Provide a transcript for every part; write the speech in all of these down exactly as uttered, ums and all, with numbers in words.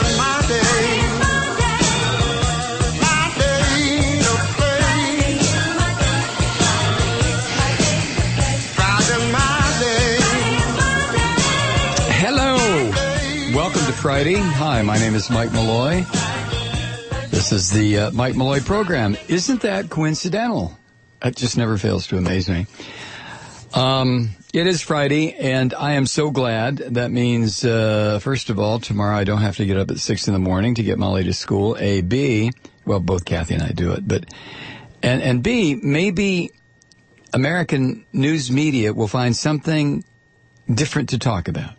Friday. Hi, my name is Mike Malloy. This is the uh, Mike Malloy program. Isn't that coincidental? It just never fails to amaze me. Um, it is Friday, and I am so glad. That means, uh, first of all, tomorrow I don't have to get up at six in the morning to get Molly to school. A, B, well, both Kathy and I do it, but, and, and B, maybe American news media will find something different to talk about.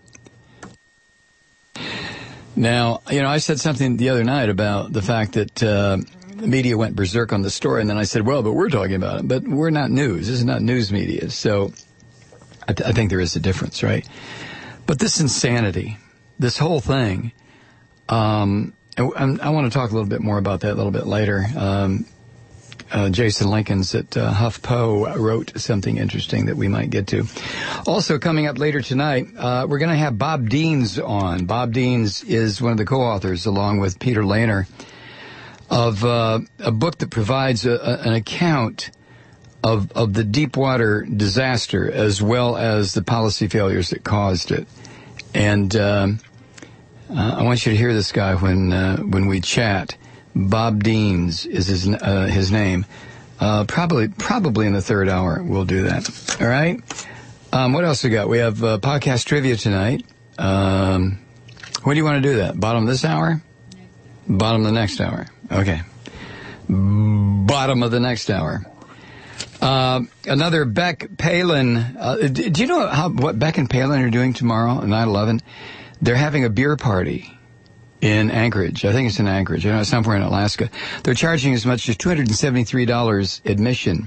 Now, you know, I said something the other night about the fact that uh, the media went berserk on the story, and then I said, well, but we're talking about it. But we're not news. This is not news media. So I, th- I think there is a difference, right? But this insanity, this whole thing, um, and I want to talk a little bit more about that a little bit later. Um, uh, Jason Lincolns at uh, HuffPo wrote something interesting that we might get to. Also, coming up later tonight, uh, we're going to have Bob Deans on. Bob Deans is one of the co-authors, along with Peter Lehner, of uh, a book that provides a, a, an account of, of the Deepwater disaster, as well as the policy failures that caused it. And uh, uh, I want you to hear this guy when uh, when we chat. Bob Deans is his uh, his name. Uh, probably probably in the third hour we'll do that. All right. Um, what else we got? We have uh, podcast trivia tonight. Um, when do you want to do that? Bottom of this hour? Bottom of the next hour. Okay. Bottom of the next hour. Uh, another Beck Palin. Uh, do you know how what Beck and Palin are doing tomorrow at nine eleven? They're having a beer party in Anchorage. I think it's in Anchorage. I know it's somewhere in Alaska. They're charging as much as two hundred seventy-three dollars admission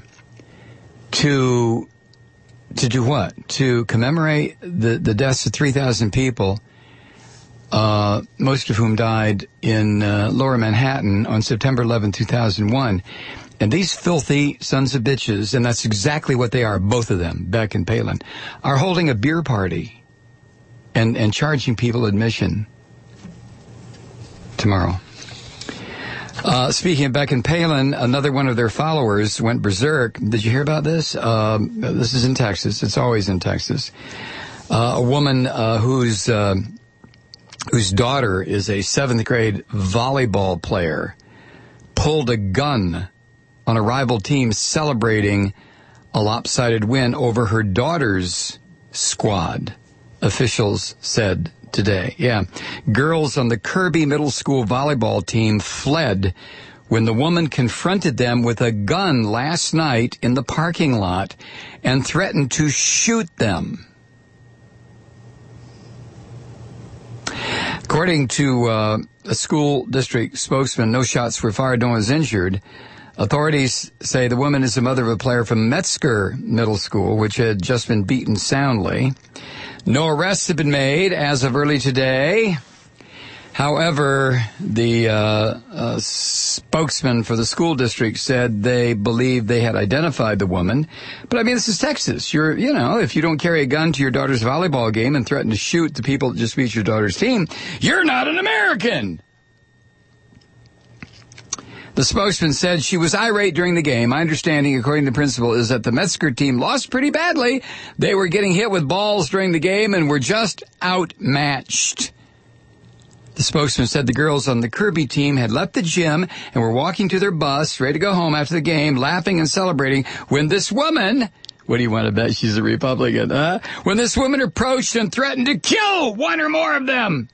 to to do what? To commemorate the, the deaths of three thousand people, uh, most of whom died in uh, Lower Manhattan on September eleventh, two thousand one. And these filthy sons of bitches, and that's exactly what they are, both of them, Beck and Palin, are holding a beer party and, and charging people admission tomorrow. Uh, speaking of Beck and Palin, another one of their followers went berserk. Did you hear about this? Um, this is in Texas. It's always in Texas. Uh, a woman uh, whose uh, whose daughter is a seventh grade volleyball player pulled a gun on a rival team celebrating a lopsided win over her daughter's squad, officials said today. Yeah. Girls on the Kirby Middle School volleyball team fled when the woman confronted them with a gun last night in the parking lot and threatened to shoot them. According to uh, a school district spokesman, no shots were fired, no one was injured. Authorities say the woman is the mother of a player from Metzger Middle School, which had just been beaten soundly. No arrests have been made as of early today. However, the uh, uh, spokesman for the school district said they believe they had identified the woman. But, I mean, this is Texas. You're, you know, if you don't carry a gun to your daughter's volleyball game and threaten to shoot the people that just beat your daughter's team, you're not an American. The spokesman said she was irate during the game. My understanding, according to the principal, is that the Metzger team lost pretty badly. They were getting hit with balls during the game and were just outmatched. The spokesman said the girls on the Kirby team had left the gym and were walking to their bus, ready to go home after the game, laughing and celebrating, when this woman, what do you want to bet she's a Republican, huh? When this woman approached and threatened to kill one or more of them.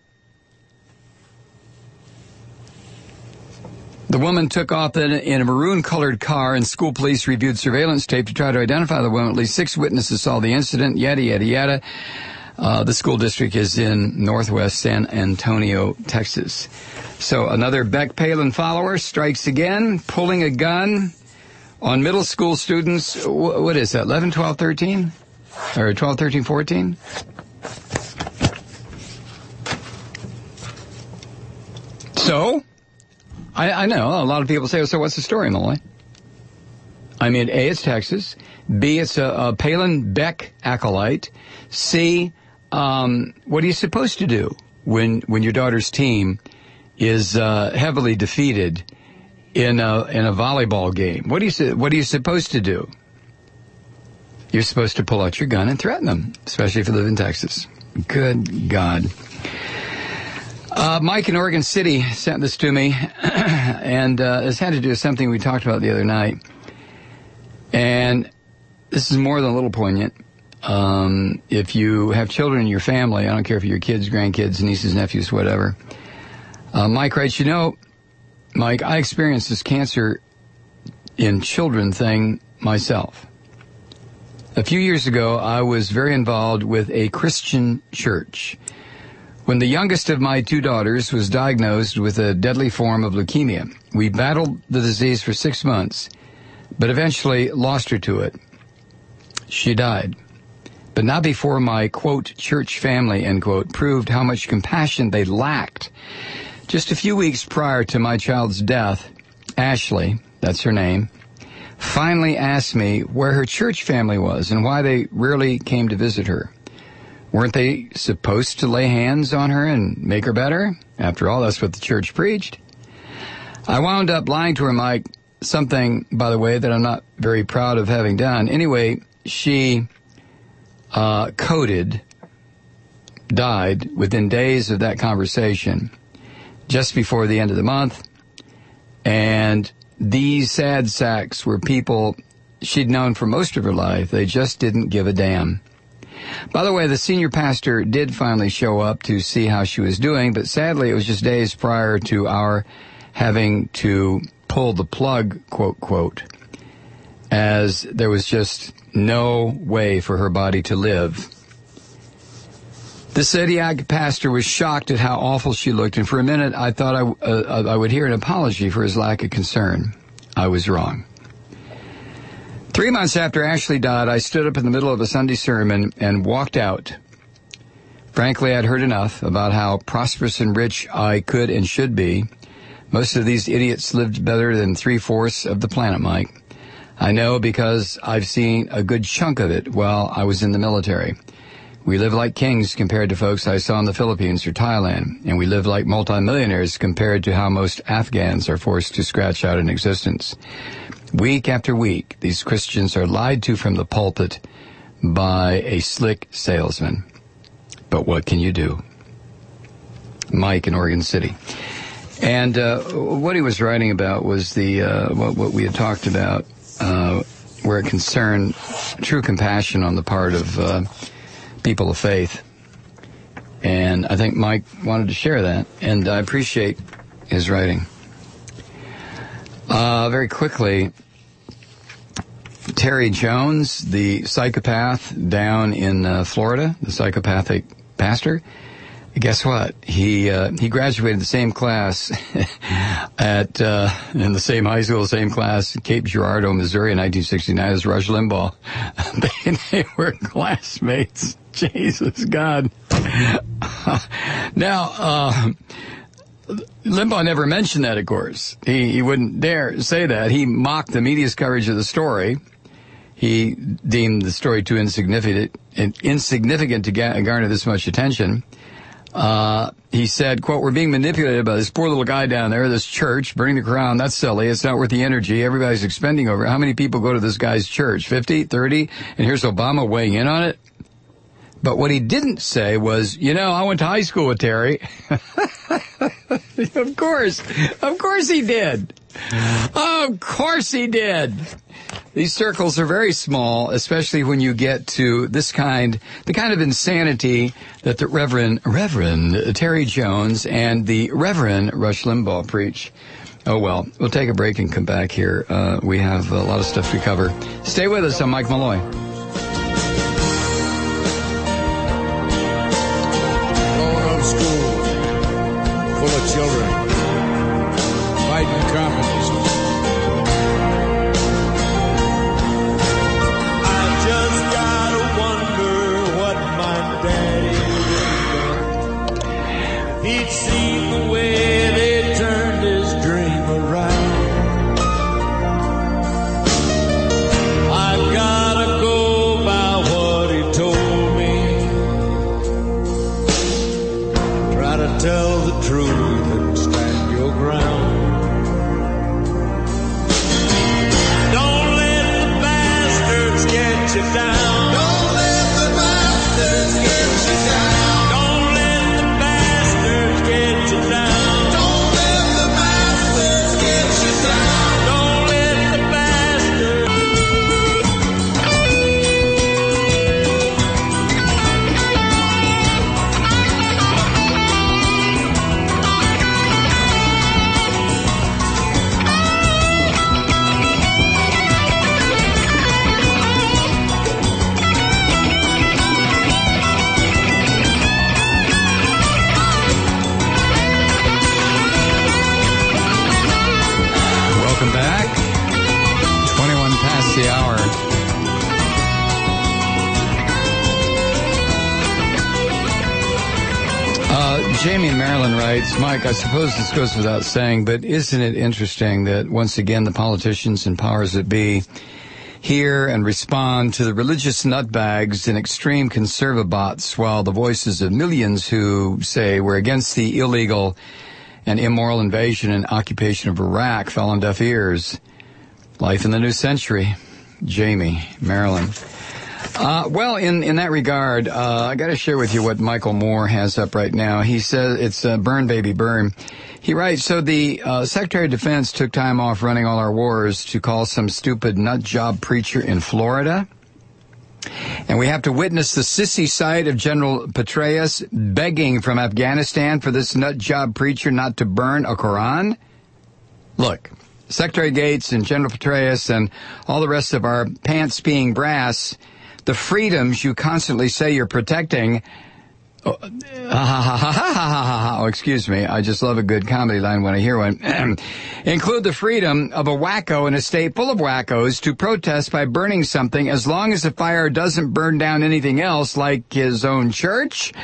The woman took off in a, in a maroon-colored car, and school police reviewed surveillance tape to try to identify the woman. At least six witnesses saw the incident, yada, yada, yada. Uh, the school district is in northwest San Antonio, Texas. So another Beck Palin follower strikes again, pulling a gun on middle school students. What is that, eleven, twelve, thirteen? Or twelve, thirteen, fourteen? So, I, I know a lot of people say, so what's the story, Molly? I mean, A, it's Texas. B, it's a, a Palin-Beck acolyte. C, um, what are you supposed to do when when your daughter's team is uh, heavily defeated in a in a volleyball game, what do you what are you supposed to do? You're supposed to pull out your gun and threaten them, especially if you live in Texas. Good God. Uh, Mike in Oregon City sent this to me, and uh, this had to do with something we talked about the other night. And this is more than a little poignant. Um, if you have children in your family, I don't care if you're kids, grandkids, nieces, nephews, whatever. Uh, Mike writes, you know, Mike, I experienced this cancer in children thing myself. A few years ago, I was very involved with a Christian church. When the youngest of my two daughters was diagnosed with a deadly form of leukemia, we battled the disease for six months, but eventually lost her to it. She died. But not before my, quote, church family, end quote, proved how much compassion they lacked. Just a few weeks prior to my child's death, Ashley, that's her name, finally asked me where her church family was and why they rarely came to visit her. Weren't they supposed to lay hands on her and make her better? After all, that's what the church preached. I wound up lying to her, Mike, something, by the way, that I'm not very proud of having done. Anyway, she uh, coded, died within days of that conversation, just before the end of the month. And these sad sacks were people she'd known for most of her life. They just didn't give a damn. By the way, the senior pastor did finally show up to see how she was doing, but sadly it was just days prior to our having to pull the plug, quote, quote, as there was just no way for her body to live. The Sediac pastor was shocked at how awful she looked, and for a minute I thought I, uh, I would hear an apology for his lack of concern. I was wrong. Three months after Ashley died, I stood up in the middle of a Sunday sermon and walked out. Frankly, I'd heard enough about how prosperous and rich I could and should be. Most of these idiots lived better than three-fourths of the planet, Mike. I know because I've seen a good chunk of it while I was in the military. We live like kings compared to folks I saw in the Philippines or Thailand, and we live like multimillionaires compared to how most Afghans are forced to scratch out an existence. Week after week, these Christians are lied to from the pulpit by a slick salesman. But what can you do? Mike in Oregon City. And uh, what he was writing about was the uh, what, what we had talked about, uh, where it concerned true compassion on the part of uh, people of faith. And I think Mike wanted to share that, and I appreciate his writing. Uh, very quickly, Terry Jones, the psychopath down in uh, Florida, the psychopathic pastor, guess what? He uh, he graduated the same class at uh, in the same high school, same class, Cape Girardeau, Missouri, in nineteen sixty-nine as Rush Limbaugh. they, they were classmates. Jesus God. Now, uh, Limbaugh never mentioned that, of course. He, he wouldn't dare say that. He mocked the media's coverage of the story. He deemed the story too insignificant, insignificant to garner this much attention. Uh, he said, quote, "We're being manipulated by this poor little guy down there, this church, burning the Quran. That's silly. It's not worth the energy. Everybody's expending over it. How many people go to this guy's church? fifty, thirty? And here's Obama weighing in on it." But what he didn't say was, you know, I went to high school with Terry. Of course. Of course he did. Of course he did. These circles are very small, especially when you get to this kind, the kind of insanity that the Reverend, Reverend Terry Jones and the Reverend Rush Limbaugh preach. Oh, well, we'll take a break and come back here. Uh, we have a lot of stuff to cover. Stay with us. I'm Mike Malloy. Children fighting communism. I just gotta wonder what my daddy would have done if he'd seen the way they turned his dream around. I gotta go by what he told me, try to tell the truth. ground. Don't let the bastards get you down. Don't let the bastards get you down. Don't let the bastards get you down. Don't let the bastards get you down. Don't let the bastards. Welcome back. twenty-one past the hour. Uh, Jamie in Maryland writes, Mike, I suppose this goes without saying, but isn't it interesting that once again the politicians and powers that be hear and respond to the religious nutbags and extreme conservabots, while the voices of millions who say we're against the illegal and immoral invasion and occupation of Iraq fell on deaf ears. Life in the new century. Jamie, Maryland. Uh, well, in, in that regard, uh, I got to share with you what Michael Moore has up right now. He says it's uh, burn, baby, burn. He writes, so the uh, Secretary of Defense took time off running all our wars to call some stupid nut job preacher in Florida. And we have to witness the sissy side of General Petraeus begging from Afghanistan for this nut job preacher not to burn a Quran. Look, Secretary Gates and General Petraeus and all the rest of our pants-peeing brass, the freedoms you constantly say you're protecting. Oh, ha, ha, ha, ha, ha, ha. Oh, excuse me. I just love a good comedy line when I hear one. Include the freedom of a wacko in a state full of wackos to protest by burning something as long as the fire doesn't burn down anything else, like his own church.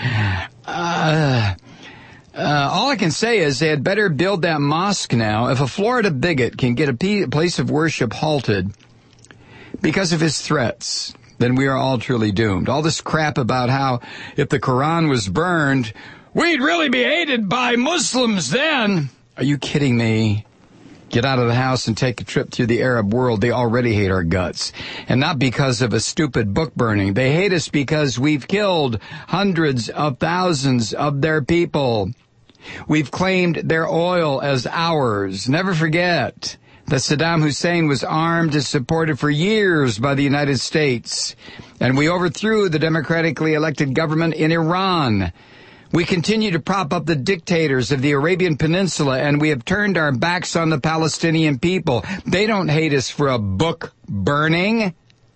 Uh, uh, all I can say is they had better build that mosque now. If a Florida bigot can get a p- place of worship halted because of his threats, then we are all truly doomed. All this crap about how if the Quran was burned, we'd really be hated by Muslims then. Are you kidding me? Get out of the house and take a trip to the Arab world. They already hate our guts. And not because of a stupid book burning. They hate us because we've killed hundreds of thousands of their people. We've claimed their oil as ours. Never forget that Saddam Hussein was armed and supported for years by the United States, and we overthrew the democratically elected government in Iran. We continue to prop up the dictators of the Arabian Peninsula, and we have turned our backs on the Palestinian people. They don't hate us for a book burning.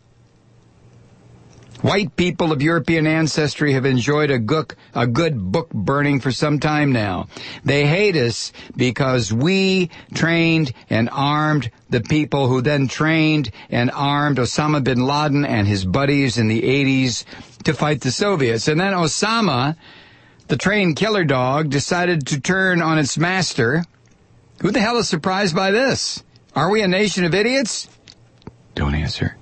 White people of European ancestry have enjoyed a good, a good book burning for some time now. They hate us because we trained and armed the people who then trained and armed Osama bin Laden and his buddies in the eighties to fight the Soviets. And then Osama, the trained killer dog, decided to turn on its master. Who the hell is surprised by this? Are we a nation of idiots? Don't answer.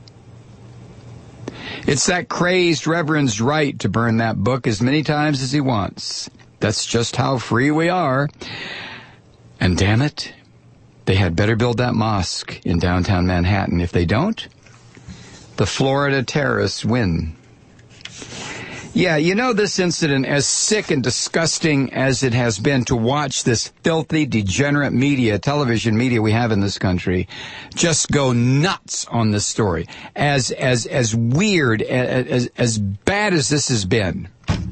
It's that crazed reverend's right to burn that book as many times as he wants. That's just how free we are. And damn it, they had better build that mosque in downtown Manhattan. If they don't, the Florida terrorists win. Yeah, you know, this incident, as sick and disgusting as it has been to watch this filthy, degenerate media, television media we have in this country, just go nuts on this story. As, as, as weird, as, as bad as this has been.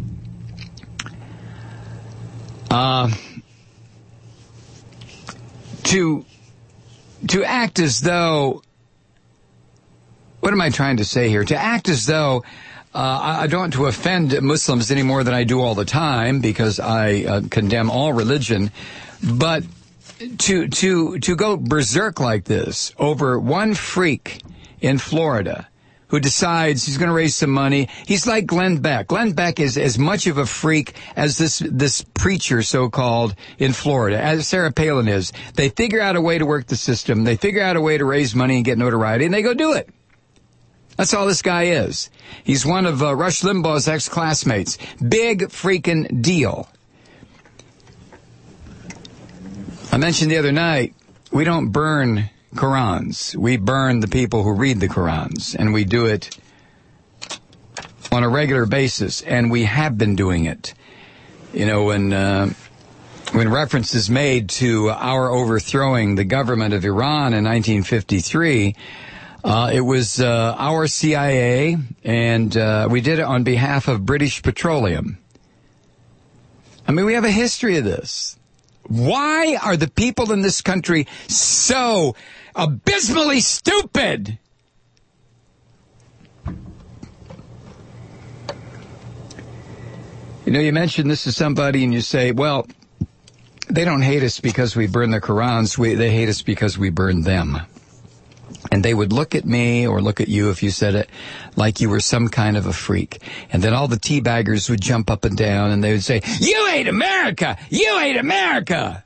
Uh, to, to act as though, what am I trying to say here? To act as though Uh, I don't want to offend Muslims any more than I do all the time, because I uh, condemn all religion. But to to to go berserk like this over one freak in Florida who decides he's going to raise some money. He's like Glenn Beck. Glenn Beck is as much of a freak as this this preacher, so-called, in Florida, as Sarah Palin is. They figure out a way to work the system. They figure out a way to raise money and get notoriety, and they go do it. That's all this guy is. He's one of uh, Rush Limbaugh's ex-classmates. Big freaking deal. mentioned the other night, we don't burn Qurans. We burn the people who read the Qurans, and we do it on a regular basis, and we have been doing it. You know, when uh, when reference is made to our overthrowing the government of Iran in nineteen fifty-three, uh, it was uh, our C I A, and uh, we did it on behalf of British Petroleum. I mean, we have a history of this. Why are the people in this country so abysmally stupid? You know, you mentioned this to somebody and you say, well, they don't hate us because we burn the Qurans. We, they hate us because we burn them. And they would look at me or look at you if you said it like you were some kind of a freak. And then all the teabaggers would jump up and down and they would say, you hate America! You hate America!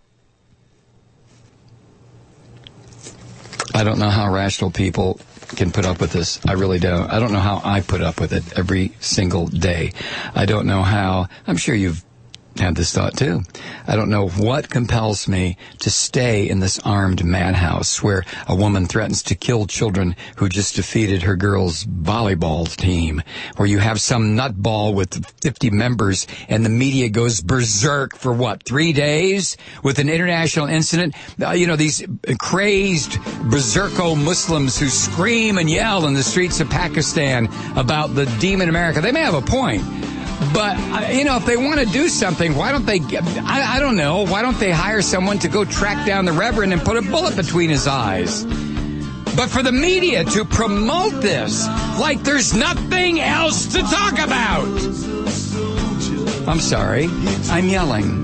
I don't know how rational people can put up with this. I really don't. I don't know how I put up with it every single day. I don't know how. I'm sure you've had this thought too. I don't know what compels me to stay in this armed madhouse where a woman threatens to kill children who just defeated her girls' volleyball team, where you have some nutball with fifty members and the media goes berserk for what, three days with an international incident? Uh, you know, these crazed berserko Muslims who scream and yell in the streets of Pakistan about the demon America. They may have a point. But, uh, you know, if they want to do something, why don't they, I, I don't know, why don't they hire someone to go track down the Reverend and put a bullet between his eyes? But for the media to promote this like there's nothing else to talk about. I'm sorry, I'm yelling.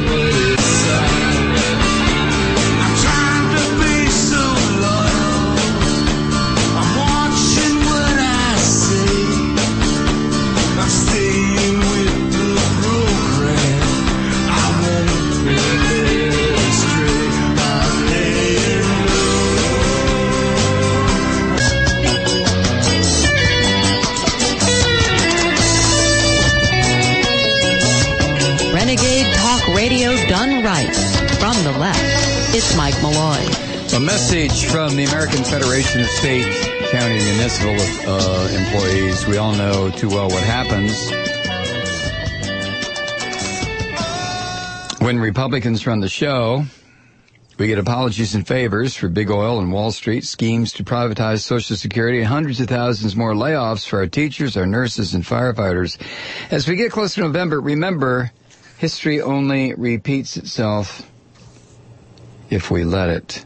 Radio done right. From the left, it's Mike Malloy. A message from the American Federation of State, County, and Municipal uh, Employees. We all know too well what happens when Republicans run the show. We get apologies and favors for big oil and Wall Street, schemes to privatize Social Security, and hundreds of thousands more layoffs for our teachers, our nurses, and firefighters. As we get close to November, remember, history only repeats itself if we let it.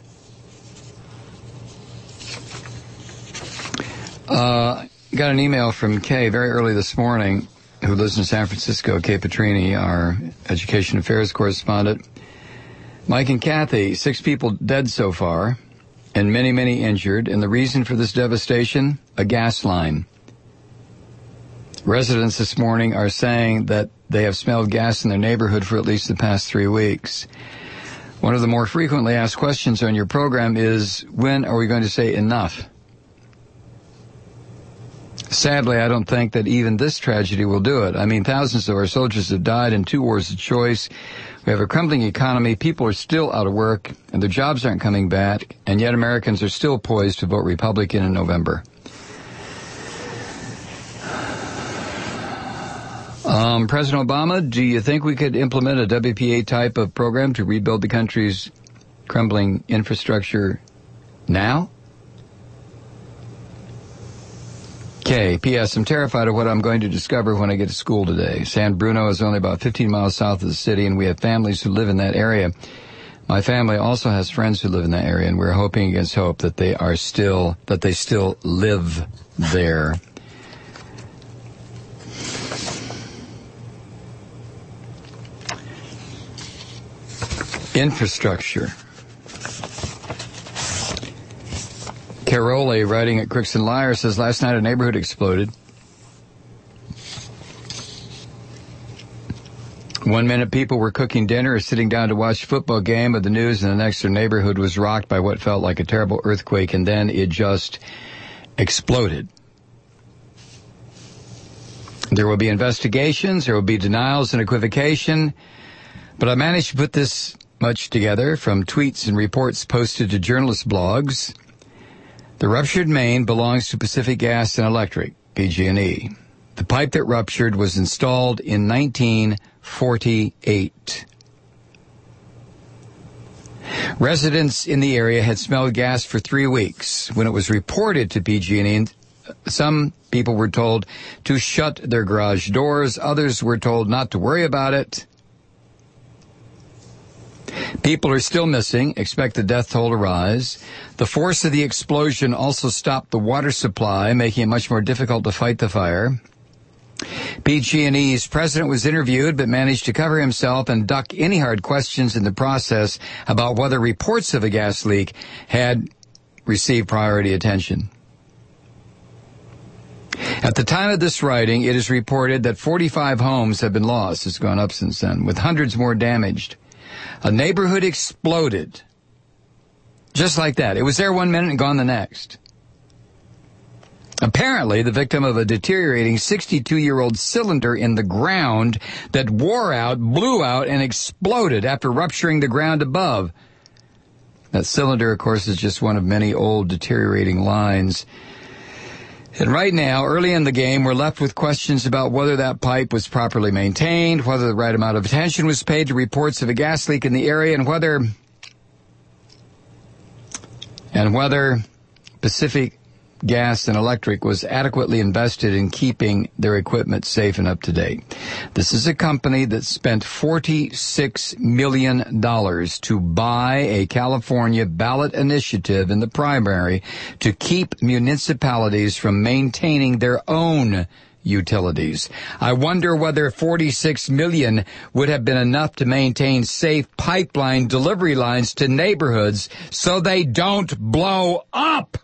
Uh, got an email from Kay very early this morning, who lives in San Francisco, Kay Petrini, our education affairs correspondent. Mike and Kathy, six people dead so far, and many, many injured. And the reason for this devastation? A gas line. Residents this morning are saying that they have smelled gas in their neighborhood for at least the past three weeks. One of the more frequently asked questions on your program is, when are we going to say enough? Sadly, I don't think that even this tragedy will do it. I mean, thousands of our soldiers have died in two wars of choice. We have a crumbling economy. People are still out of work, and their jobs aren't coming back, and yet Americans are still poised to vote Republican in November. Um, President Obama, do you think we could implement a W P A type of program to rebuild the country's crumbling infrastructure now? Okay, P S. I'm terrified of what I'm going to discover when I get to school today. San Bruno is only about fifteen miles south of the city, and we have families who live in that area. My family also has friends who live in that area, and we're hoping against hope that they are still, that they still live there. Infrastructure. Carole, writing at Crooks and Liar, says, last night a neighborhood exploded. One minute people were cooking dinner or sitting down to watch a football game of the news, and the next their neighborhood was rocked by what felt like a terrible earthquake, and then it just exploded. There will be investigations, there will be denials and equivocation, but I managed to put this much together from tweets and reports posted to journalist blogs. The ruptured main belongs to Pacific Gas and Electric, P G and E. The pipe that ruptured was installed in nineteen forty-eight. Residents in the area had smelled gas for three weeks. When it was reported to P G and E, some people were told to shut their garage doors. Others were told not to worry about it. People are still missing. Expect the death toll to rise. The force of the explosion also stopped the water supply, making it much more difficult to fight the fire. P G and E's president was interviewed but managed to cover himself and duck any hard questions in the process about whether reports of a gas leak had received priority attention. At the time of this writing, it is reported that forty-five homes have been lost. It's gone up since then, with hundreds more damaged. A neighborhood exploded. Just like that. It was there one minute and gone the next. Apparently, the victim of a deteriorating sixty-two-year-old cylinder in the ground that wore out, blew out, and exploded after rupturing the ground above. That cylinder, of course, is just one of many old deteriorating lines. And right now, early in the game, we're left with questions about whether that pipe was properly maintained, whether the right amount of attention was paid to reports of a gas leak in the area, and whether and whether Pacific Gas and Electric was adequately invested in keeping their equipment safe and up to date. This is a company that spent forty-six million dollars to buy a California ballot initiative in the primary to keep municipalities from maintaining their own utilities. I wonder whether forty-six million dollars would have been enough to maintain safe pipeline delivery lines to neighborhoods so they don't blow up.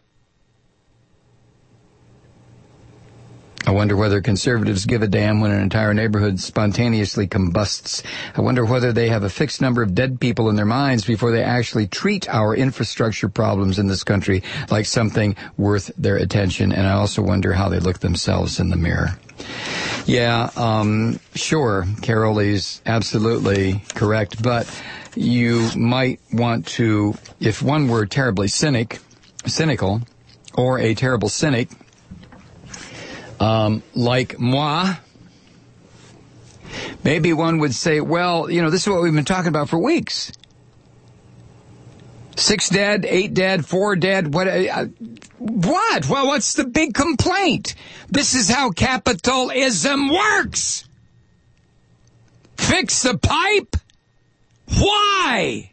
I wonder whether conservatives give a damn when an entire neighborhood spontaneously combusts. I wonder whether they have a fixed number of dead people in their minds before they actually treat our infrastructure problems in this country like something worth their attention. And I also wonder how they look themselves in the mirror. Yeah, um, sure, Carol is absolutely correct. But you might want to, if one were terribly cynic, cynical, or a terrible cynic, Um, like moi, maybe one would say, well, you know, this is what we've been talking about for weeks. Six dead, eight dead, four dead, what? Uh, what? Well, what's the big complaint? This is how capitalism works. Fix the pipe? Why?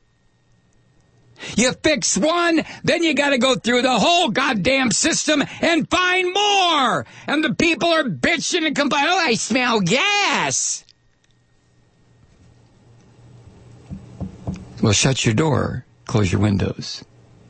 You fix one, then you gotta go through the whole goddamn system and find more. And the people are bitching and complaining, oh, I smell gas. Well, shut your door, close your windows.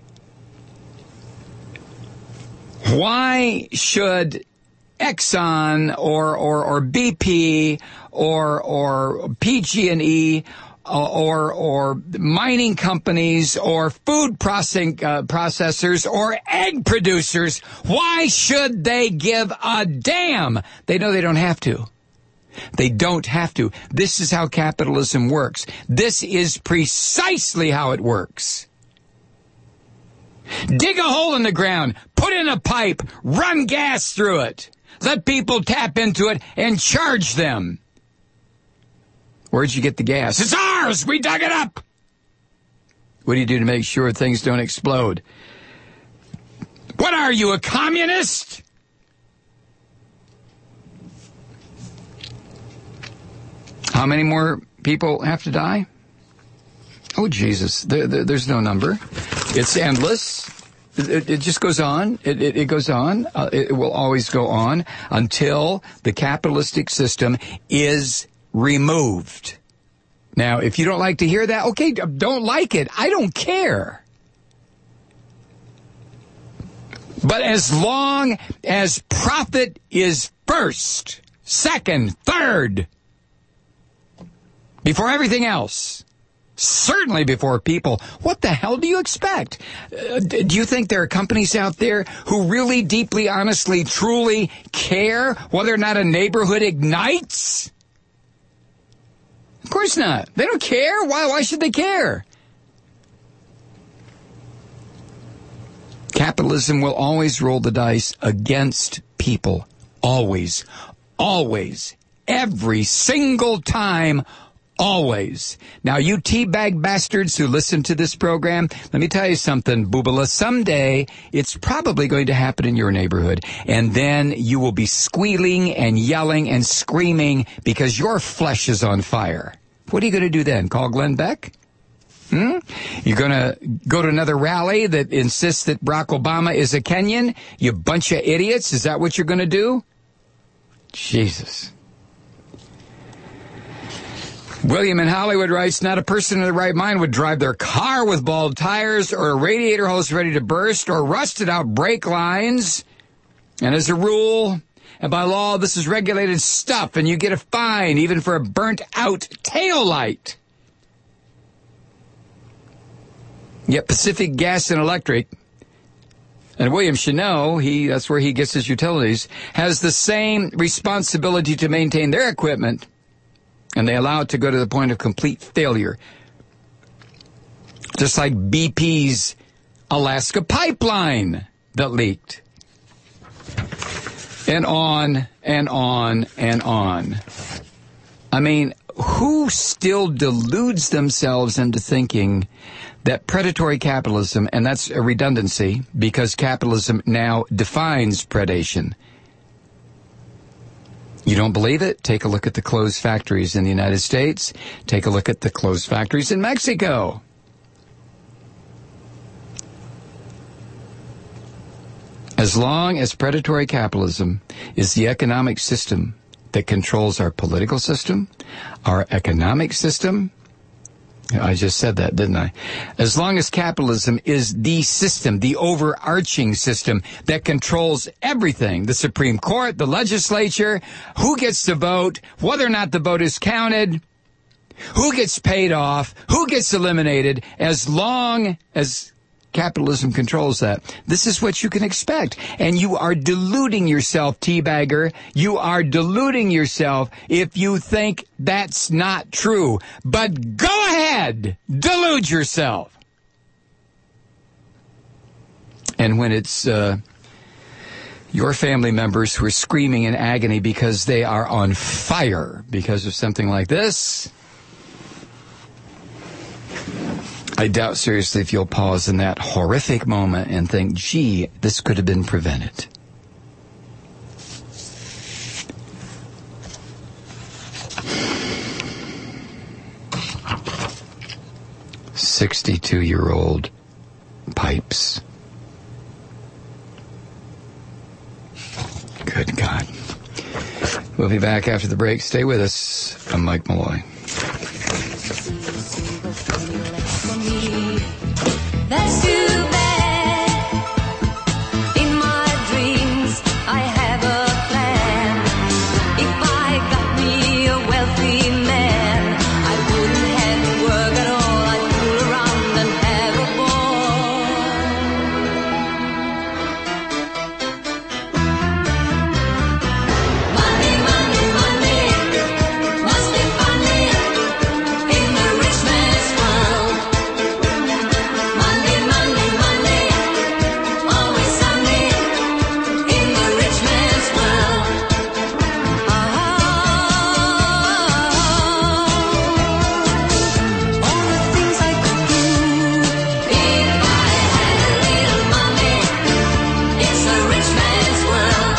Why should Exxon or, or, or B P or, or P G and E or or mining companies or food processing uh, processors or egg producers, why should they give a damn? They know they don't have to. They don't have to. This is how capitalism works. This is precisely how it works. Dig a hole in the ground, put in a pipe, run gas through it. Let people tap into it and charge them. Where'd you get the gas? It's ours! We dug it up! What do you do to make sure things don't explode? What are you, a communist? How many more people have to die? Oh, Jesus. There, there, there's no number. It's endless. It, it just goes on. It, it, it goes on. Uh, it will always go on until the capitalistic system is removed. Now, if you don't like to hear that, okay, don't like it. I don't care. But as long as profit is first, second, third, before everything else, certainly before people, what the hell do you expect? Uh, do you think there are companies out there who really deeply, honestly, truly care whether or not a neighborhood ignites? Of course not. They don't care. Why, why should they care? Capitalism will always roll the dice against people. Always. Always. Every single time. Always. Now, you teabag bastards who listen to this program, let me tell you something, Boobala. Someday, it's probably going to happen in your neighborhood. And then you will be squealing and yelling and screaming because your flesh is on fire. What are you going to do then? Call Glenn Beck? Hmm? You're going to go to another rally that insists that Barack Obama is a Kenyan? You bunch of idiots? Is that what you're going to do? Jesus. William in Hollywood writes, not a person in their right mind would drive their car with bald tires or a radiator hose ready to burst or rusted out brake lines. And as a rule, and by law, this is regulated stuff, and you get a fine even for a burnt-out taillight. Yet Pacific Gas and Electric, and William should know, he, that's where he gets his utilities, has the same responsibility to maintain their equipment, and they allow it to go to the point of complete failure. Just like B P's Alaska pipeline that leaked. And on and on and on. I mean, who still deludes themselves into thinking that predatory capitalism, and that's a redundancy because capitalism now defines predation. You don't believe it? Take a look at the closed factories in the United States. Take a look at the closed factories in Mexico. As long as predatory capitalism is the economic system that controls our political system, our economic system, I just said that, didn't I? As long as capitalism is the system, the overarching system that controls everything, the Supreme Court, the legislature, who gets to vote, whether or not the vote is counted, who gets paid off, who gets eliminated, as long as capitalism controls that. This is what you can expect. And you are deluding yourself, teabagger. You are deluding yourself if you think that's not true. But go ahead, delude yourself. And when it's uh, your family members who are screaming in agony because they are on fire because of something like this, I doubt seriously if you'll pause in that horrific moment and think, gee, this could have been prevented. sixty-two-year-old pipes. Good God. We'll be back after the break. Stay with us. I'm Mike Malloy. That's too bad. In my dreams, I have a plan. If I got me a wealthy man, I wouldn't have to work at all. I'd fool around and have a ball. Money, money, money, must be funny in the rich man's world. Money, money, money, always sunny in the rich man's world. Ah, all the things I could do if I had a little money. It's the rich man's world.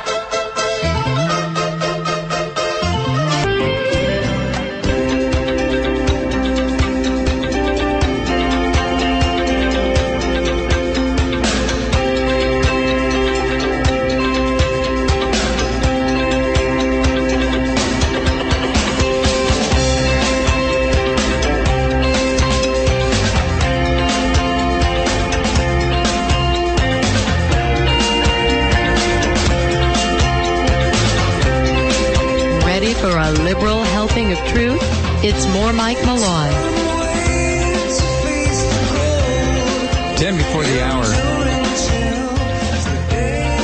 Ready for a liberal helping of truth? It's more Mike Malloy. Ten before the hour.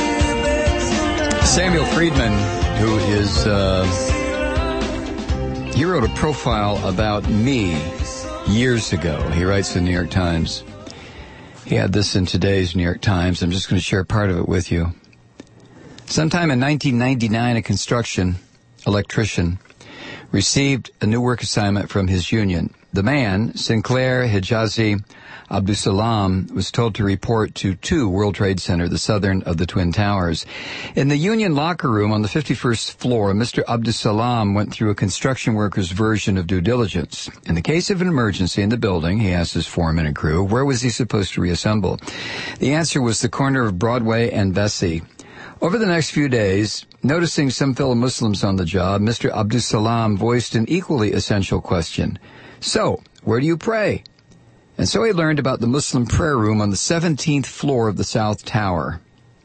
Samuel Friedman, who is uh, He wrote a profile about me years ago. He writes in the New York Times. He had this in today's New York Times. I'm just going to share part of it with you. Sometime in nineteen ninety-nine, a construction electrician received a new work assignment from his union. The man, Sinclair Hijazi Abdusalam, was told to report to two World Trade Center, the southern of the Twin Towers. In the union locker room on the fifty-first floor, Mister Abdusalam went through a construction worker's version of due diligence. In the case of an emergency in the building, he asked his foreman and crew, where was he supposed to reassemble? The answer was the corner of Broadway and Vesey. Over the next few days, noticing some fellow Muslims on the job, Mister Abdusalam voiced an equally essential question. So, where do you pray? And so he learned about the Muslim prayer room on the seventeenth floor of the South Tower.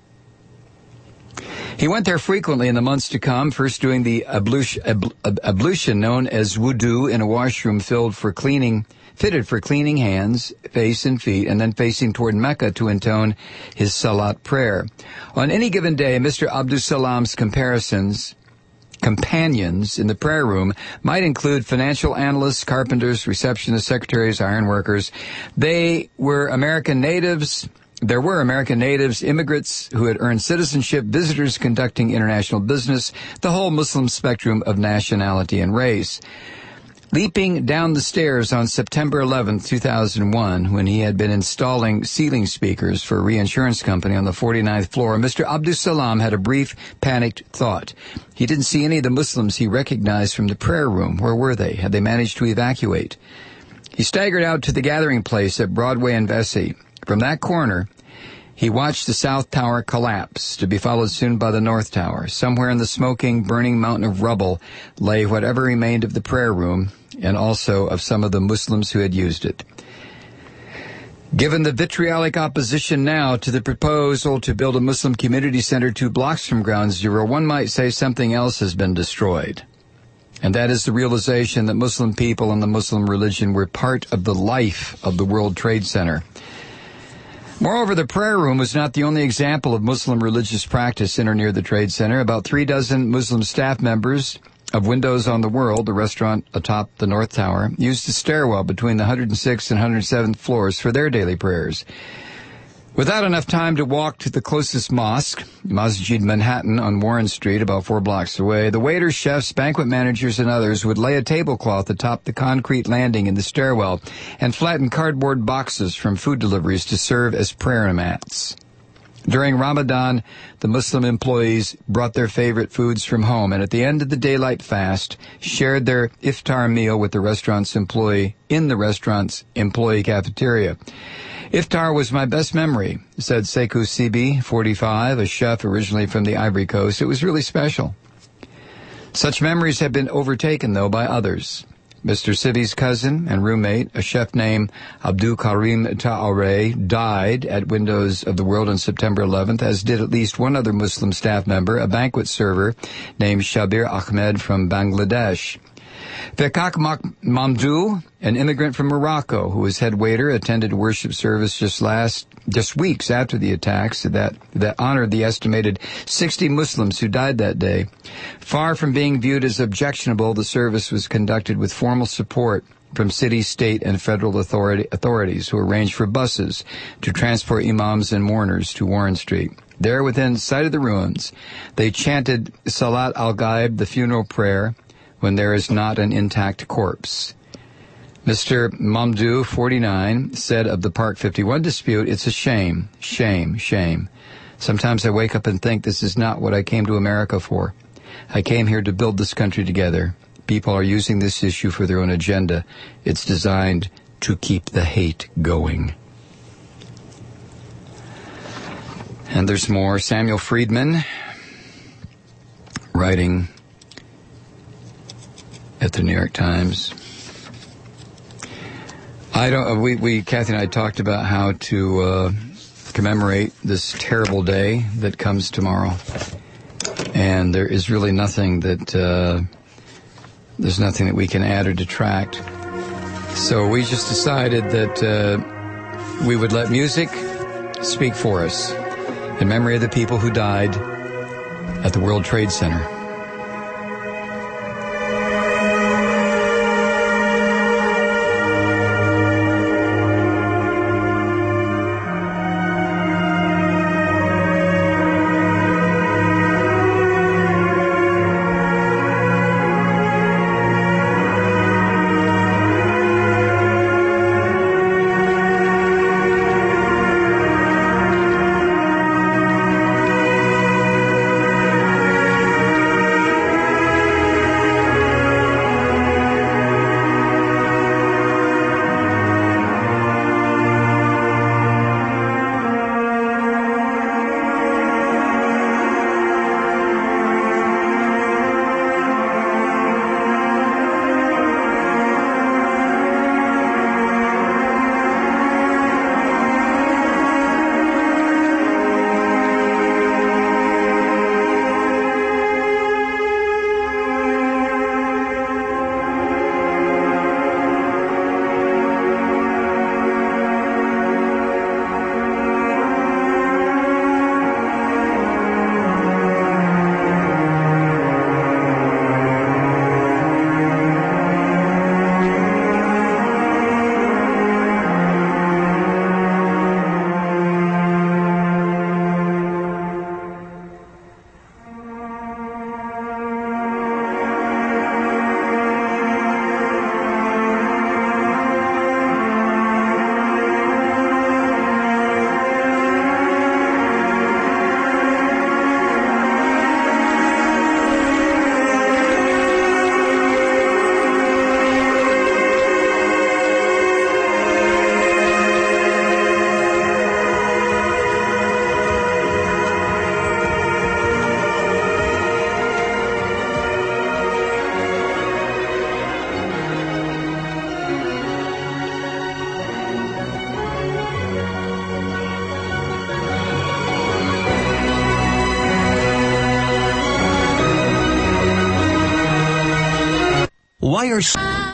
He went there frequently in the months to come, first doing the ablution, ab, ab, ablution known as wudu in a washroom filled for cleaning, fitted for cleaning hands, face, and feet, and then facing toward Mecca to intone his salat prayer. On any given day, Mister Abdusalam's comparisons companions in the prayer room might include financial analysts, carpenters, receptionists, secretaries, iron workers. They were American natives. There were American natives, immigrants who had earned citizenship, visitors conducting international business, the whole Muslim spectrum of nationality and race. Leaping down the stairs on September eleventh, two thousand one, when he had been installing ceiling speakers for a reinsurance company on the forty-ninth floor, Mister Abdusalam had a brief, panicked thought. He didn't see any of the Muslims he recognized from the prayer room. Where were they? Had they managed to evacuate? He staggered out to the gathering place at Broadway and Vesey. From that corner, he watched the South Tower collapse, to be followed soon by the North Tower. Somewhere in the smoking, burning mountain of rubble lay whatever remained of the prayer room, and also of some of the Muslims who had used it. Given the vitriolic opposition now to the proposal to build a Muslim community center two blocks from Ground Zero, one might say something else has been destroyed. And that is the realization that Muslim people and the Muslim religion were part of the life of the World Trade Center. Moreover, the prayer room was not the only example of Muslim religious practice in or near the Trade Center. About three dozen Muslim staff members of Windows on the World, the restaurant atop the North Tower, used the stairwell between the one hundred sixth and one hundred seventh floors for their daily prayers. Without enough time to walk to the closest mosque, Masjid Manhattan on Warren Street, about four blocks away, the waiters, chefs, banquet managers, and others would lay a tablecloth atop the concrete landing in the stairwell and flatten cardboard boxes from food deliveries to serve as prayer mats. During Ramadan, the Muslim employees brought their favorite foods from home, and at the end of the daylight fast, shared their iftar meal with the restaurant's employee in the restaurant's employee cafeteria. Iftar was my best memory, said Sekou Sibi, forty-five, a chef originally from the Ivory Coast. It was really special. Such memories have been overtaken, though, by others. Mister Sibi's cousin and roommate, a chef named Abdul Karim Traoré, died at Windows of the World on September eleventh, as did at least one other Muslim staff member, a banquet server named Shabir Ahmed from Bangladesh. Vekak Mamdou, an immigrant from Morocco, who was head waiter, attended worship service just last, just weeks after the attacks that, that honored the estimated sixty Muslims who died that day. Far from being viewed as objectionable, the service was conducted with formal support from city, state, and federal authority, authorities who arranged for buses to transport imams and mourners to Warren Street. There, within sight of the ruins, they chanted Salat al-Ghaib, the funeral prayer, when there is not an intact corpse. Mister Mamdou, forty-nine, said of the Park fifty-one dispute, "It's a shame, shame, shame. Sometimes I wake up and think this is not what I came to America for. I came here to build this country together. People are using this issue for their own agenda. It's designed to keep the hate going." And there's more. Samuel Friedman, writing at the New York Times. I don't. We, we, Kathy and I talked about how to uh, commemorate this terrible day that comes tomorrow, and there is really nothing that uh, there's nothing that we can add or detract. So we just decided that uh, we would let music speak for us in memory of the people who died at the World Trade Center. Why are...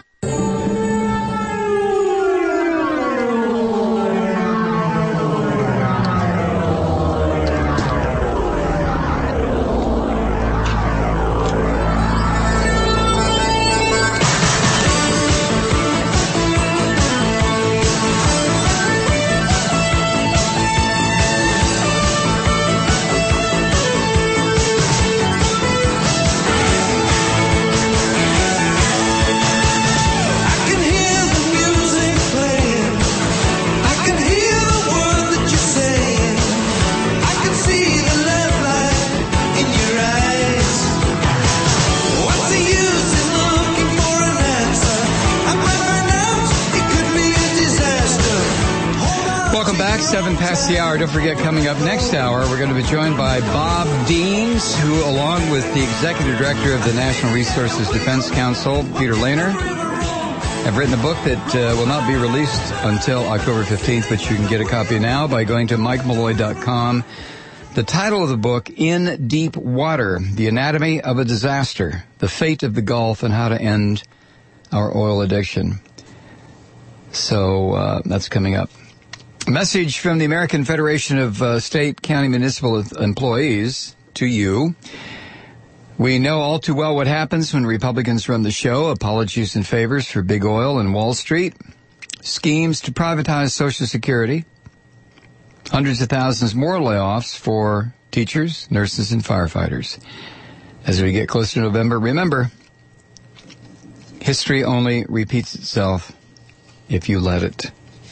Seven past the hour. Don't forget, coming up next hour, we're going to be joined by Bob Deans, who, along with the Executive Director of the National Resources Defense Council, Peter Lehner, have written a book that uh, will not be released until October fifteenth, but you can get a copy now by going to mike malloy dot com. The title of the book, In Deep Water, The Anatomy of a Disaster, The Fate of the Gulf, and How to End Our Oil Addiction. So uh, that's coming up. A message from the American Federation of uh, State, County, Municipal Employees to you. We know all too well what happens when Republicans run the show. Apologies and favors for big oil and Wall Street. Schemes to privatize Social Security. Hundreds of thousands more layoffs for teachers, nurses, and firefighters. As we get closer to November, remember, history only repeats itself if you let it.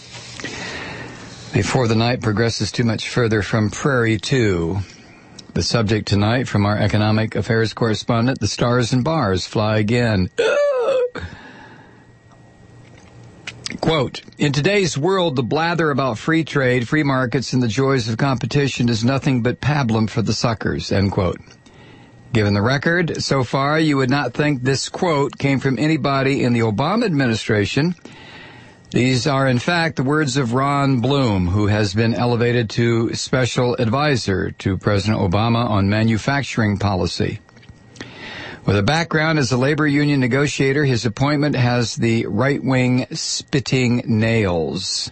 Before the night progresses too much further from Prairie two, the subject tonight from our economic affairs correspondent, the stars and bars fly again. Quote, in today's world, the blather about free trade, free markets, and the joys of competition is nothing but pablum for the suckers, end quote. Given the record so far, you would not think this quote came from anybody in the Obama administration. These are, in fact, the words of Ron Bloom, who has been elevated to special advisor to President Obama on manufacturing policy. With a background as a labor union negotiator, his appointment has the right-wing spitting nails.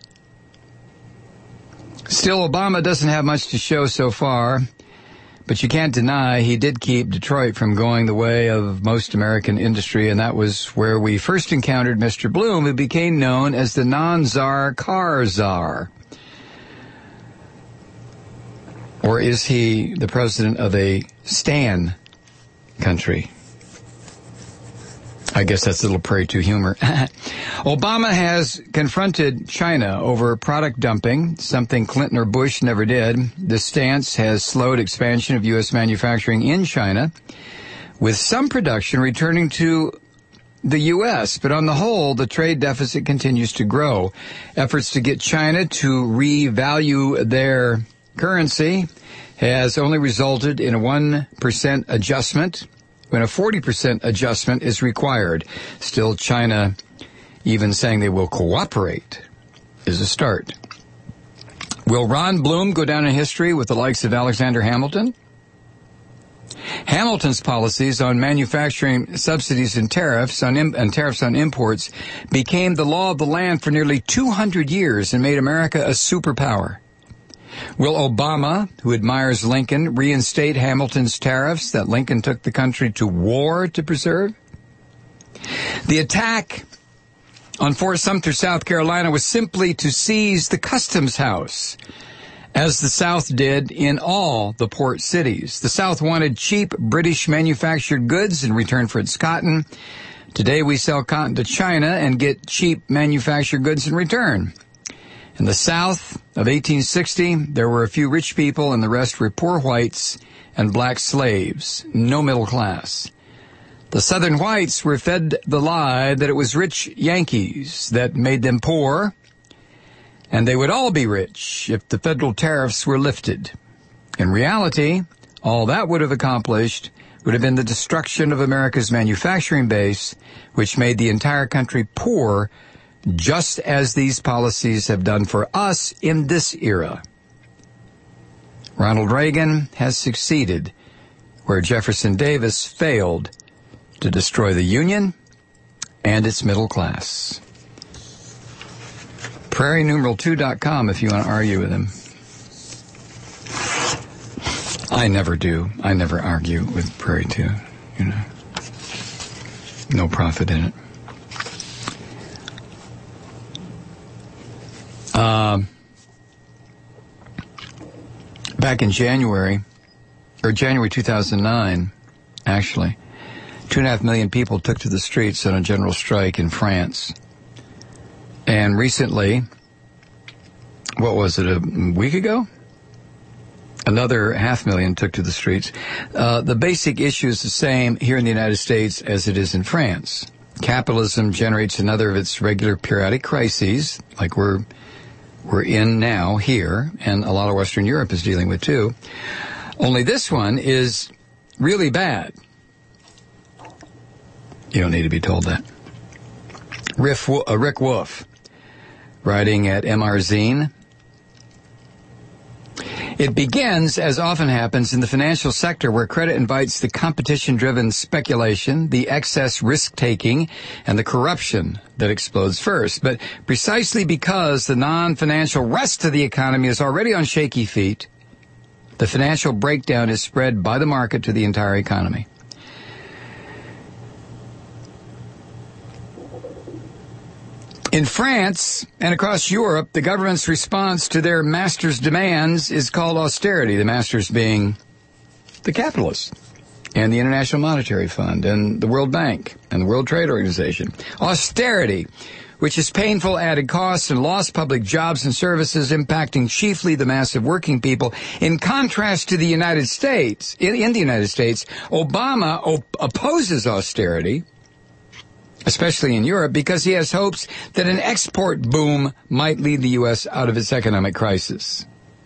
Still, Obama doesn't have much to show so far, but you can't deny he did keep Detroit from going the way of most American industry, and that was where we first encountered Mister Bloom, who became known as the non-czar car czar. Or is he the president of a Stan country? I guess that's a little Prairie two humor. Obama has confronted China over product dumping, something Clinton or Bush never did. This stance has slowed expansion of U S manufacturing in China, with some production returning to the U S, but on the whole, the trade deficit continues to grow. Efforts to get China to revalue their currency has only resulted in a one percent adjustment, when a forty percent adjustment is required. Still, China, even saying they will cooperate, is a start. Will Ron Bloom go down in history with the likes of Alexander Hamilton? Hamilton's policies on manufacturing subsidies and tariffs on im- and tariffs on imports became the law of the land for nearly two hundred years and made America a superpower. Will Obama, who admires Lincoln, reinstate Hamilton's tariffs that Lincoln took the country to war to preserve? The attack on Fort Sumter, South Carolina, was simply to seize the customs house, as the South did in all the port cities. The South wanted cheap British manufactured goods in return for its cotton. Today we sell cotton to China and get cheap manufactured goods in return. In the South of eighteen sixty, there were a few rich people and the rest were poor whites and black slaves, no middle class. The Southern whites were fed the lie that it was rich Yankees that made them poor, and they would all be rich if the federal tariffs were lifted. In reality, all that would have accomplished would have been the destruction of America's manufacturing base, which made the entire country poor, just as these policies have done for us in this era. Ronald Reagan has succeeded where Jefferson Davis failed to destroy the Union and its middle class. prairie numeral two dot com if you want to argue with him. I never do. I never argue with Prairie two, you know. No profit in it. Um, back in January, or January two thousand nine, actually, two and a half million people took to the streets on a general strike in France. And recently, what was it, a week ago? Another half million took to the streets. Uh, the basic issue is the same here in the United States as it is in France. Capitalism generates another of its regular periodic crises, like we're we're in now here, and a lot of Western Europe is dealing with too. Only this one is really bad. You don't need to be told that. Riff, uh, Rick Wolf, writing at M R Zine. It begins, as often happens, in the financial sector where credit invites the competition-driven speculation, the excess risk-taking, and the corruption that explodes first. But precisely because the non-financial rest of the economy is already on shaky feet, the financial breakdown is spread by the market to the entire economy. In France and across Europe, the government's response to their master's demands is called austerity, the masters being the capitalists and the International Monetary Fund and the World Bank and the World Trade Organization. Austerity, which is painful added costs and lost public jobs and services impacting chiefly the mass of working people. In contrast to the United States, in, in the United States, Obama op- opposes austerity, especially in Europe, because he has hopes that an export boom might lead the U S out of its economic crisis.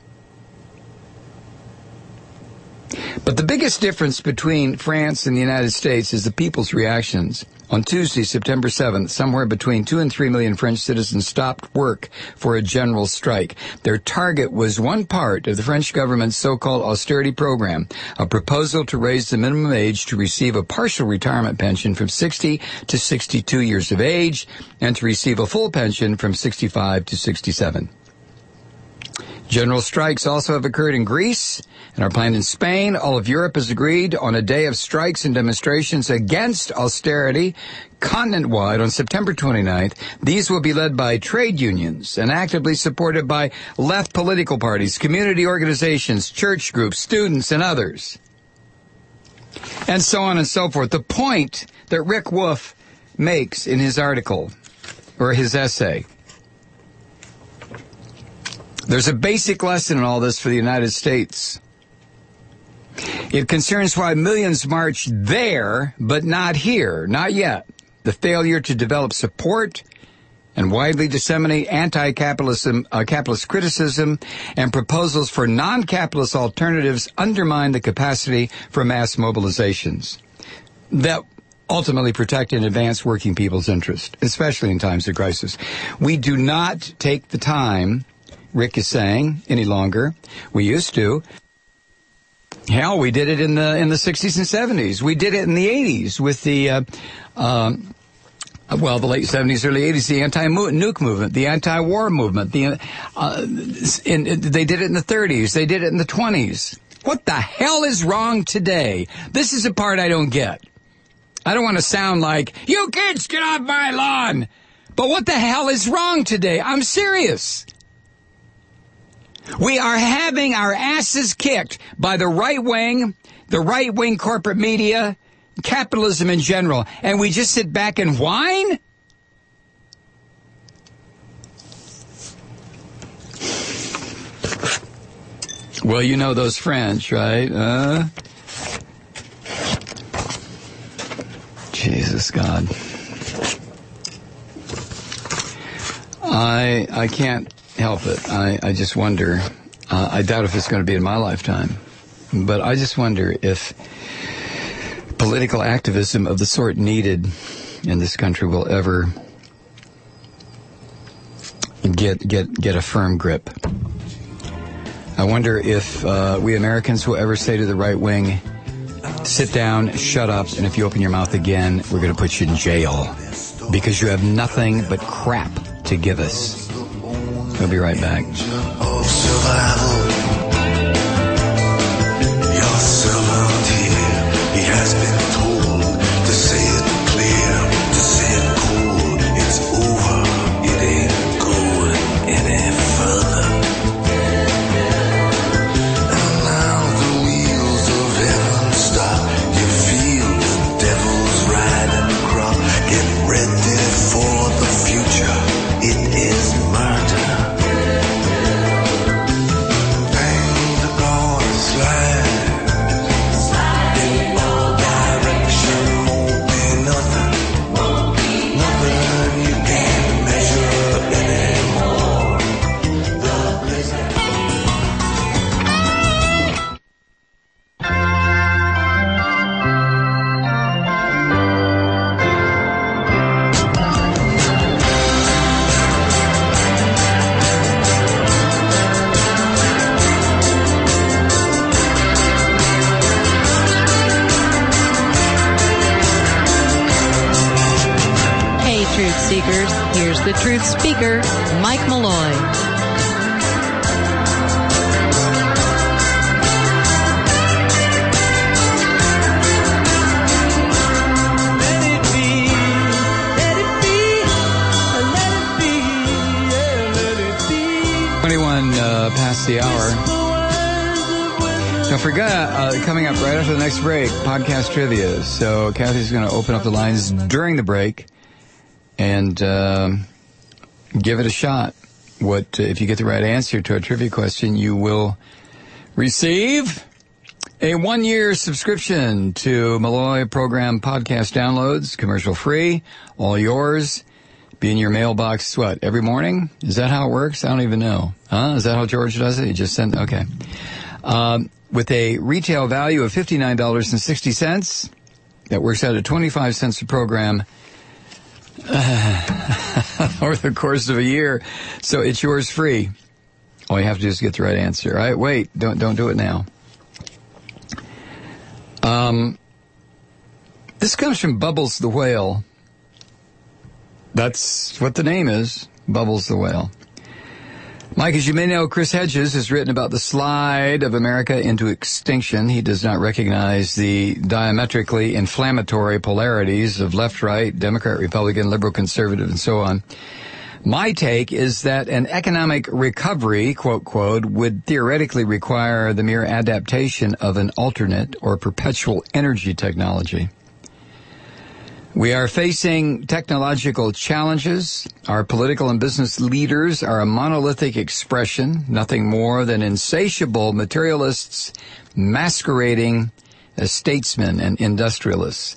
But the biggest difference between France and the United States is the people's reactions. On Tuesday, September seventh, somewhere between two and three million French citizens stopped work for a general strike. Their target was one part of the French government's so-called austerity program, a proposal to raise the minimum age to receive a partial retirement pension from sixty to sixty-two years of age and to receive a full pension from sixty-five to sixty-seven. General strikes also have occurred in Greece and are planned in Spain. All of Europe has agreed on a day of strikes and demonstrations against austerity continent-wide on September twenty-ninth. These will be led by trade unions and actively supported by left political parties, community organizations, church groups, students, and others. And so on and so forth. The point that Rick Wolf makes in his article, or his essay, there's a basic lesson in all this for the United States. It concerns why millions march there, but not here, not yet. The failure to develop support and widely disseminate anti-capitalism, uh, capitalist criticism and proposals for non-capitalist alternatives undermine the capacity for mass mobilizations that ultimately protect and advance working people's interest, especially in times of crisis. We do not take the time, Rick is saying, any longer. We used to. Hell, we did it in the in the sixties and seventies. We did it in the eighties with the, uh, um, well, the late seventies, early eighties, the anti-nuke movement, the anti-war movement. The uh, in, in, they did it in the thirties. They did it in the twenties. What the hell is wrong today? This is the part I don't get. I don't want to sound like, you kids, get off my lawn. But what the hell is wrong today? I'm serious. We are having our asses kicked by the right wing, the right wing corporate media, capitalism in general, and we just sit back and whine? Well, you know those French, right? Uh, Jesus God. I I can't help it. I, I just wonder. Uh, I doubt if it's going to be in my lifetime. But I just wonder if political activism of the sort needed in this country will ever get get get a firm grip. I wonder if uh, we Americans will ever say to the right wing, sit down, shut up, and if you open your mouth again, we're going to put you in jail. because you have nothing but crap to give us. We'll be right back. Of survival, your servant here, he has been told to say it clear, to say it cool. It's over, it ain't going any further. And now the wheels of heaven stop. You feel the devil's riding crop. Get ready for the future. It is murder. Here's the truth speaker, Mike Malloy. twenty-one uh, past the hour. Don't forget, uh, coming up right after the next break, podcast trivia. So Kathy's going to open up the lines during the break and uh, give it a shot. What uh, if you get the right answer to a trivia question, you will receive a one-year subscription to Malloy Program podcast downloads, commercial-free, all yours. Be in your mailbox, what, every morning? Is that how it works? I don't even know. Huh? Is that how George does it? He just sent, okay. Um, with a retail value of fifty-nine dollars and sixty cents, that works out at twenty-five cents a program uh, over the course of a year. So it's yours free. All you have to do is get the right answer. All right, wait, don't, don't do it now. Um, this comes from Bubbles the Whale. That's what the name is, Bubbles the Whale. Mike, as you may know, Chris Hedges has written about the slide of America into extinction. He does not recognize the diametrically inflammatory polarities of left-right, Democrat, Republican, liberal, conservative, and so on. My take is that an economic recovery, quote, quote, would theoretically require the mere adaptation of an alternate or perpetual energy technology. We are facing technological challenges. Our political and business leaders are a monolithic expression, nothing more than insatiable materialists masquerading as statesmen and industrialists.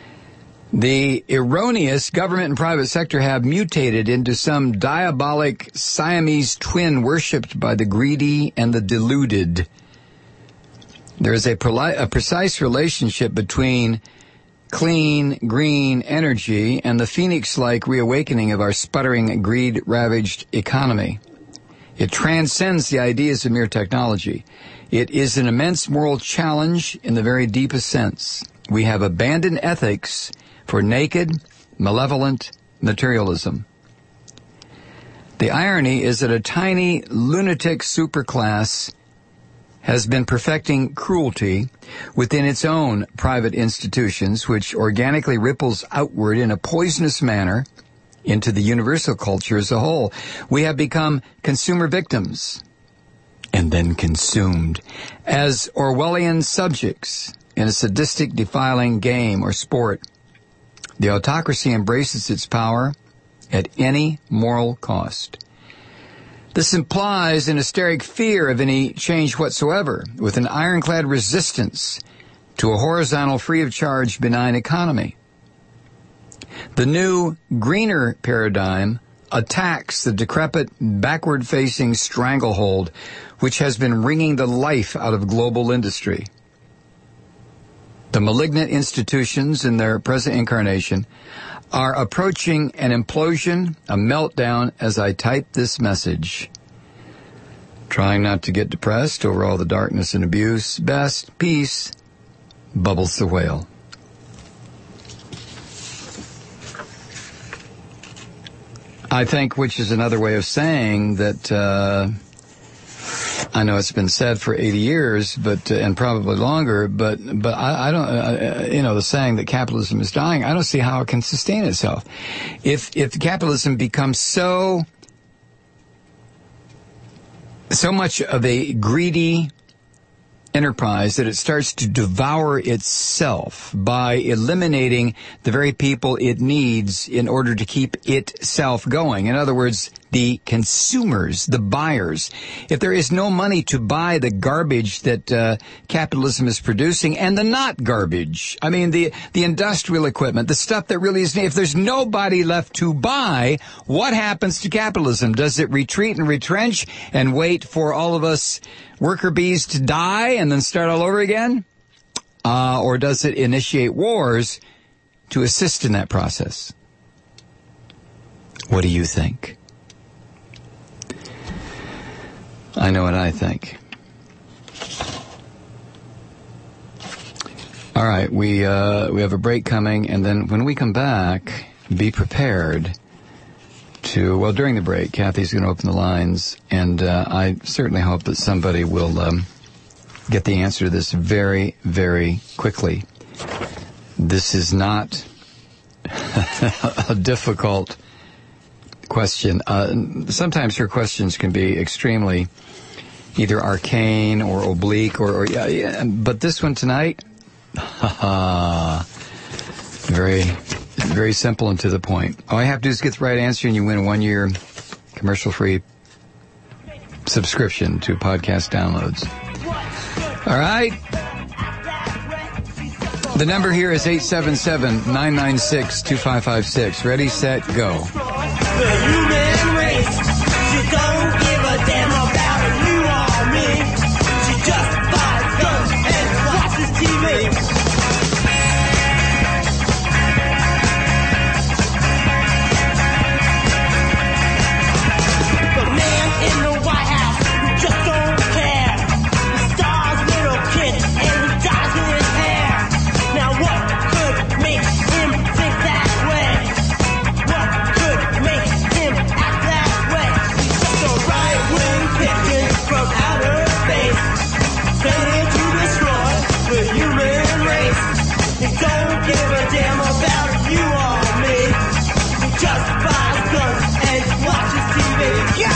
The erroneous government and private sector have mutated into some diabolic Siamese twin worshipped by the greedy and the deluded. There is a, proli- a precise relationship between clean, green energy and the phoenix-like reawakening of our sputtering, greed-ravaged economy. It transcends the ideas of mere technology. It is an immense moral challenge in the very deepest sense. We have abandoned ethics for naked, malevolent materialism. The irony is that a tiny lunatic superclass has been perfecting cruelty within its own private institutions, which organically ripples outward in a poisonous manner into the universal culture as a whole. We have become consumer victims and then consumed as Orwellian subjects in a sadistic, defiling game or sport. The autocracy embraces its power at any moral cost. This implies an hysteric fear of any change whatsoever, with an ironclad resistance to a horizontal, free-of-charge, benign economy. The new, greener paradigm attacks the decrepit, backward-facing stranglehold which has been wringing the life out of global industry. The malignant institutions in their present incarnation are approaching an implosion, a meltdown, as I type this message. Trying not to get depressed over all the darkness and abuse. Best, peace, Bubbles the Whale. I think, which is another way of saying that, uh, I know it's been said for eighty years, but, uh, and probably longer, but, but I, I don't, uh, you know, the saying that capitalism is dying, I don't see how it can sustain itself. If, if capitalism becomes so, so much of a greedy enterprise that it starts to devour itself by eliminating the very people it needs in order to keep itself going. In other words, the consumers, the buyers. If there is no money to buy the garbage that uh, capitalism is producing, and the not garbage, I mean the the industrial equipment, the stuff that really is, if there's nobody left to buy, what happens to capitalism? Does it retreat and retrench and wait for all of us worker bees to die and then start all over again? Uh, or does it initiate wars to assist in that process? What do you think? I know what I think. All right, we uh, we have a break coming, and then when we come back, be prepared to, well, during the break, Kathy's going to open the lines, and uh, I certainly hope that somebody will um, get the answer to this very, very quickly. This is not a difficult question. Uh, sometimes your questions can be extremely either arcane or oblique, or, or yeah, yeah, but this one tonight, very, very simple and to the point. All I have to do is get the right answer, and you win a one-year commercial-free subscription to podcast downloads. All right. The number here is eight seven seven, nine nine six, two five five six. Ready, set, go. The human race, she don't give a damn about you or me. She just buys guns and watches T V. The man in the White House who just don't care. The star's little kid and he dies in his hair. Now what could make him think that way? What could make him act that way? He's just a right-wing pigeon from outer space, planning to destroy the human race. He don't give a damn about you or me. He just buys guns and watches T V. Go!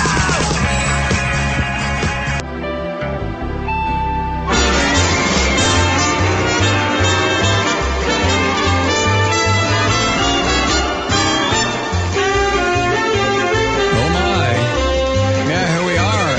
Oh my. Yeah, here we are.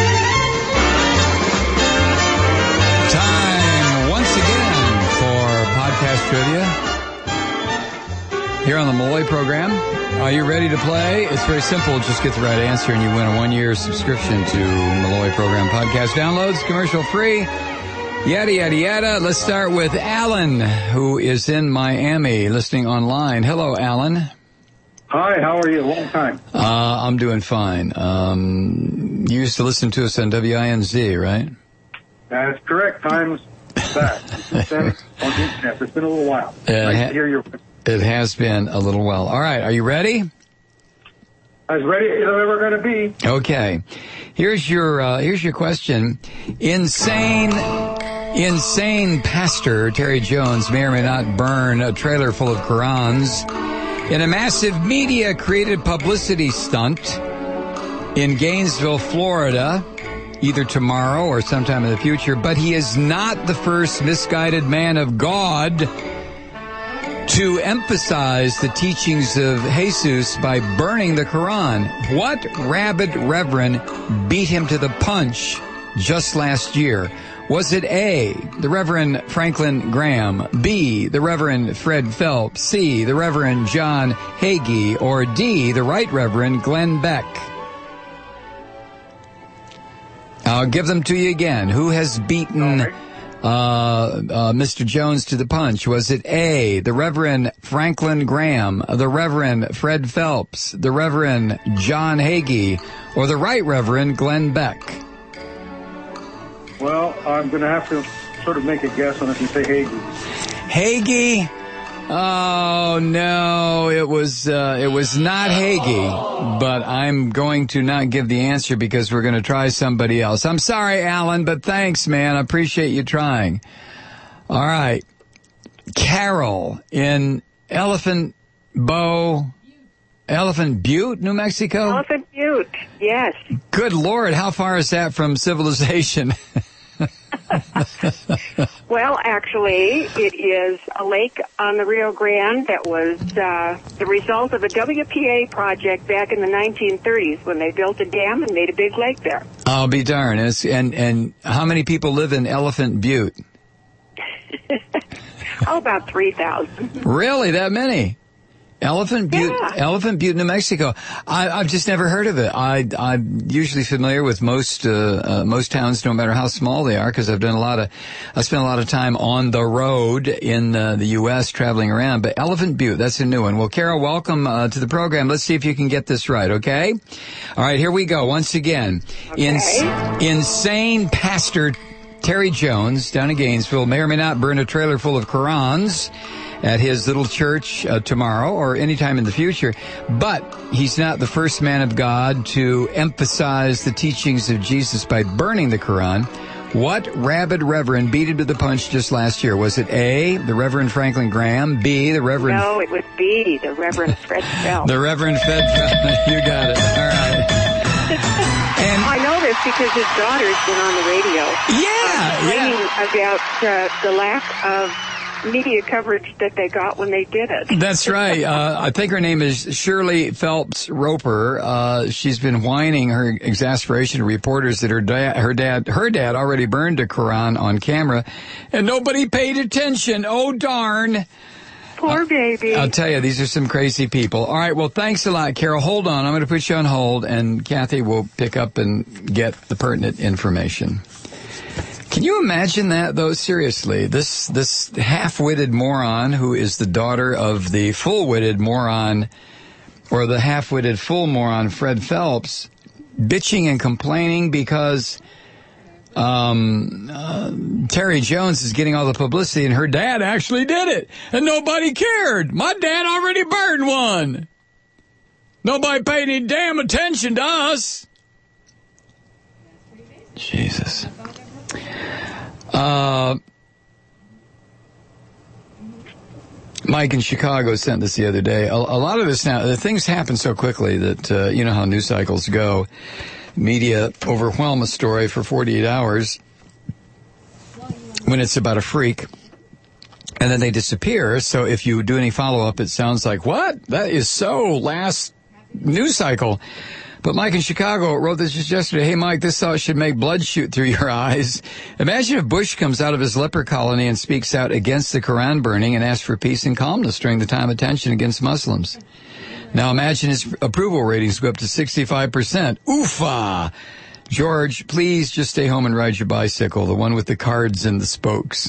Time once again for podcast trivia here on the Malloy program. Are you ready to play? It's very simple. Just get the right answer and you win a one-year subscription to Malloy program podcast downloads, commercial free. Yada, yada, yada. Let's start with Alan, who is in Miami, listening online. Hello, Alan. Hi, how are you? Long time. Uh, I'm doing fine. Um, you used to listen to us on W I N Z, right? That's correct. Time's back. Since then, on the internet. It's been a little while. Uh, nice ha- to hear your... It has been a little while. All right, are you ready? As ready as I'm ever going to be. Okay. Here's your uh, here's your question. Insane insane pastor Terry Jones may or may not burn a trailer full of Qurans in a massive media created publicity stunt in Gainesville, Florida, either tomorrow or sometime in the future, but he is not the first misguided man of God to emphasize the teachings of Jesus by burning the Quran. What rabid reverend beat him to the punch just last year? Was it A, the Reverend Franklin Graham, B, the Reverend Fred Phelps, C, the Reverend John Hagee, or D, the Right Reverend Glenn Beck? I'll give them to you again. Who has beaten Uh, uh, Mister Jones to the punch? Was it A, the Reverend Franklin Graham, the Reverend Fred Phelps, the Reverend John Hagee, or the Right Reverend Glenn Beck? Well, I'm going to have to sort of make a guess on it and say Hagee. Hagee Oh no, it was uh, it was not Hagee, but I'm going to not give the answer because we're going to try somebody else. I'm sorry, Alan, but thanks, man. I appreciate you trying. All right, Carol in Elephant Bow, Elephant Butte, New Mexico. Elephant Butte, yes. Good Lord, how far is that from civilization? Well, actually, it is a lake on the Rio Grande that was uh, the result of a W P A project back in the nineteen thirties when they built a dam and made a big lake there. I'll be darned. It's, and, and how many people live in Elephant Butte? Oh, about three thousand. Really, that many? Elephant Butte, Yeah. Elephant Butte, New Mexico. I, I've just never heard of it. I, I'm usually familiar with most uh, uh, most towns, no matter how small they are, because I've done a lot of, I spent a lot of time on the road in uh, the U S traveling around. But Elephant Butte, that's a new one. Well, Carol, welcome uh, to the program. Let's see if you can get this right. Okay. All right, here we go. Once again, Okay. Ins- insane pastor Terry Jones down in Gainesville may or may not burn a trailer full of Qurans at his little church uh, tomorrow or anytime in the future. But he's not the first man of God to emphasize the teachings of Jesus by burning the Quran. What rabid reverend beat him to the punch just last year? Was it A, the Reverend Franklin Graham, B, the Reverend... No, it was B, the Reverend Fred Phelps. The Reverend Fred Phelps. You got it. All right. And I know this because his daughter's been on the radio. yeah, complaining yeah. about uh, the lack of media coverage that they got when they did it. That's right. Uh, I think her name is Shirley Phelps Roper. Uh, she's been whining her exasperation to reporters that her dad, her dad, her dad already burned a Quran on camera, and nobody paid attention. Oh darn! Poor baby. I'll tell you, these are some crazy people. All right. Well, thanks a lot, Carol. Hold on. I'm going to put you on hold, and Kathy will pick up and get the pertinent information. Can you imagine that, though? Seriously, this this half-witted moron who is the daughter of the full-witted moron, or the half-witted full moron Fred Phelps, bitching and complaining because um, uh, Terry Jones is getting all the publicity and her dad actually did it, and nobody cared. My dad already burned one. Nobody paid any damn attention to us. Jesus. Uh, Mike in Chicago sent this the other day. A, a lot of this now, the things happen so quickly that, uh, you know how news cycles go. Media overwhelm a story for forty-eight hours when it's about a freak, and then they disappear. So if you do any follow-up, it sounds like, what? That is so last news cycle. But Mike in Chicago wrote this just yesterday. Hey, Mike, this thought should make blood shoot through your eyes. Imagine if Bush comes out of his leper colony and speaks out against the Quran burning and asks for peace and calmness during the time of tension against Muslims. Now imagine his approval ratings go up to sixty-five percent. Oofa! George, please just stay home and ride your bicycle, the one with the cards and the spokes.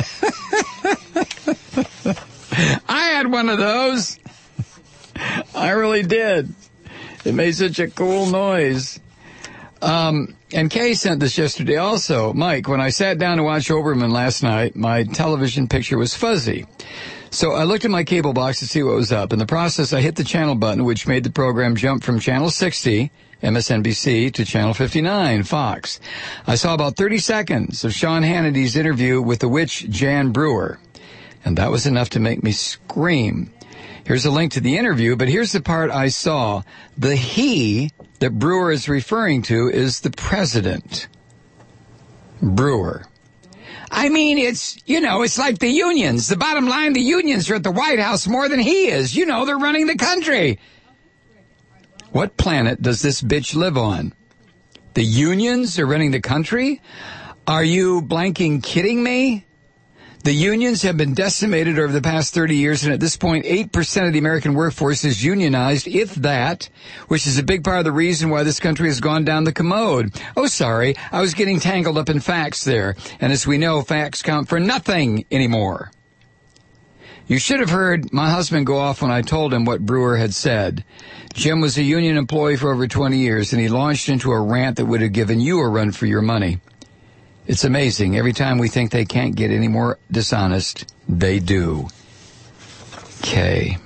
I had one of those. I really did. It made such a cool noise. Um, and Kay sent this yesterday also. Mike, when I sat down to watch Oberman last night, my television picture was fuzzy. So I looked at my cable box to see what was up. In the process, I hit the channel button, which made the program jump from channel sixty, M S N B C, to channel fifty-nine, Fox. I saw about thirty seconds of Sean Hannity's interview with the witch Jan Brewer. And that was enough to make me scream. Here's a link to the interview, but here's the part I saw. The he that Brewer is referring to is the president. Brewer. I mean, it's, you know, it's like the unions. The bottom line, the unions are at the White House more than he is. You know, they're running the country. What planet does this bitch live on? The unions are running the country? Are you blanking kidding me? The unions have been decimated over the past thirty years, and at this point, eight percent of the American workforce is unionized, if that, which is a big part of the reason why this country has gone down the commode. Oh, sorry, I was getting tangled up in facts there, and as we know, facts count for nothing anymore. You should have heard my husband go off when I told him what Brewer had said. Jim was a union employee for over twenty years, and he launched into a rant that would have given you a run for your money. It's amazing. Every time we think they can't get any more dishonest, they do. Kay.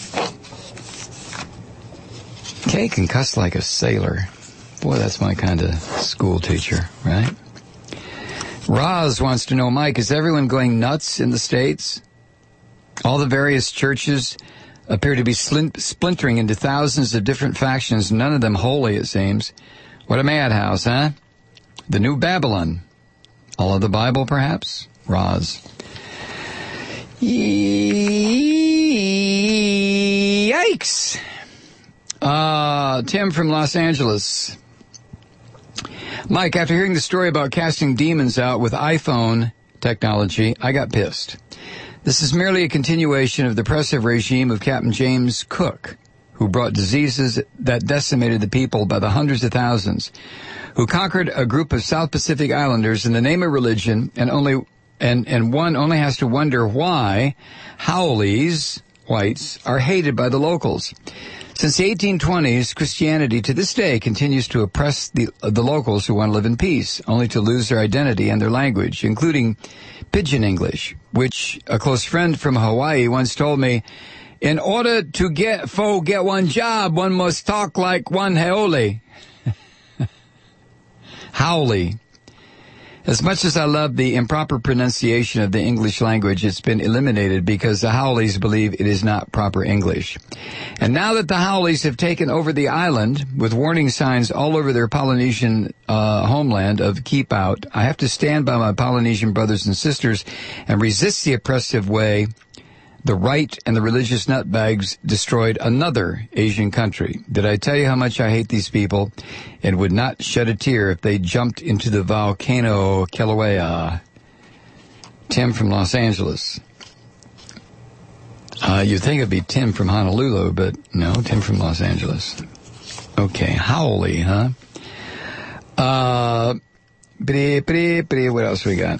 Kay can cuss like a sailor. Boy, that's my kind of school teacher, right? Roz wants to know, Mike, is everyone going nuts in the States? All the various churches appear to be slin- splintering into thousands of different factions, none of them holy, it seems. What a madhouse, huh? The new Babylon. All of the Bible, perhaps? Roz. Yikes. Uh, Tim from Los Angeles. Mike, after hearing the story about casting demons out with iPhone technology, I got pissed. This is merely a continuation of the oppressive regime of Captain James Cook, who brought diseases that decimated the people by the hundreds of thousands, who conquered a group of South Pacific Islanders in the name of religion, and only and, and one only has to wonder why Howleys, whites, are hated by the locals. Since the eighteen twenties, Christianity to this day continues to oppress the the locals who want to live in peace, only to lose their identity and their language, including Pidgin English, which a close friend from Hawaii once told me, in order to get fo get one job, one must talk like one Haole. Howley. As much as I love the improper pronunciation of the English language, it's been eliminated because the Howleys believe it is not proper English. And now that the Howleys have taken over the island with warning signs all over their Polynesian uh, homeland of keep out, I have to stand by my Polynesian brothers and sisters and resist the oppressive way the right and the religious nutbags destroyed another Asian country. Did I tell you how much I hate these people and would not shed a tear if they jumped into the volcano Kilauea? Tim from Los Angeles. Uh, you'd think it'd be Tim from Honolulu, but no, Tim from Los Angeles. Okay, Howley, huh? Uh, what else we got?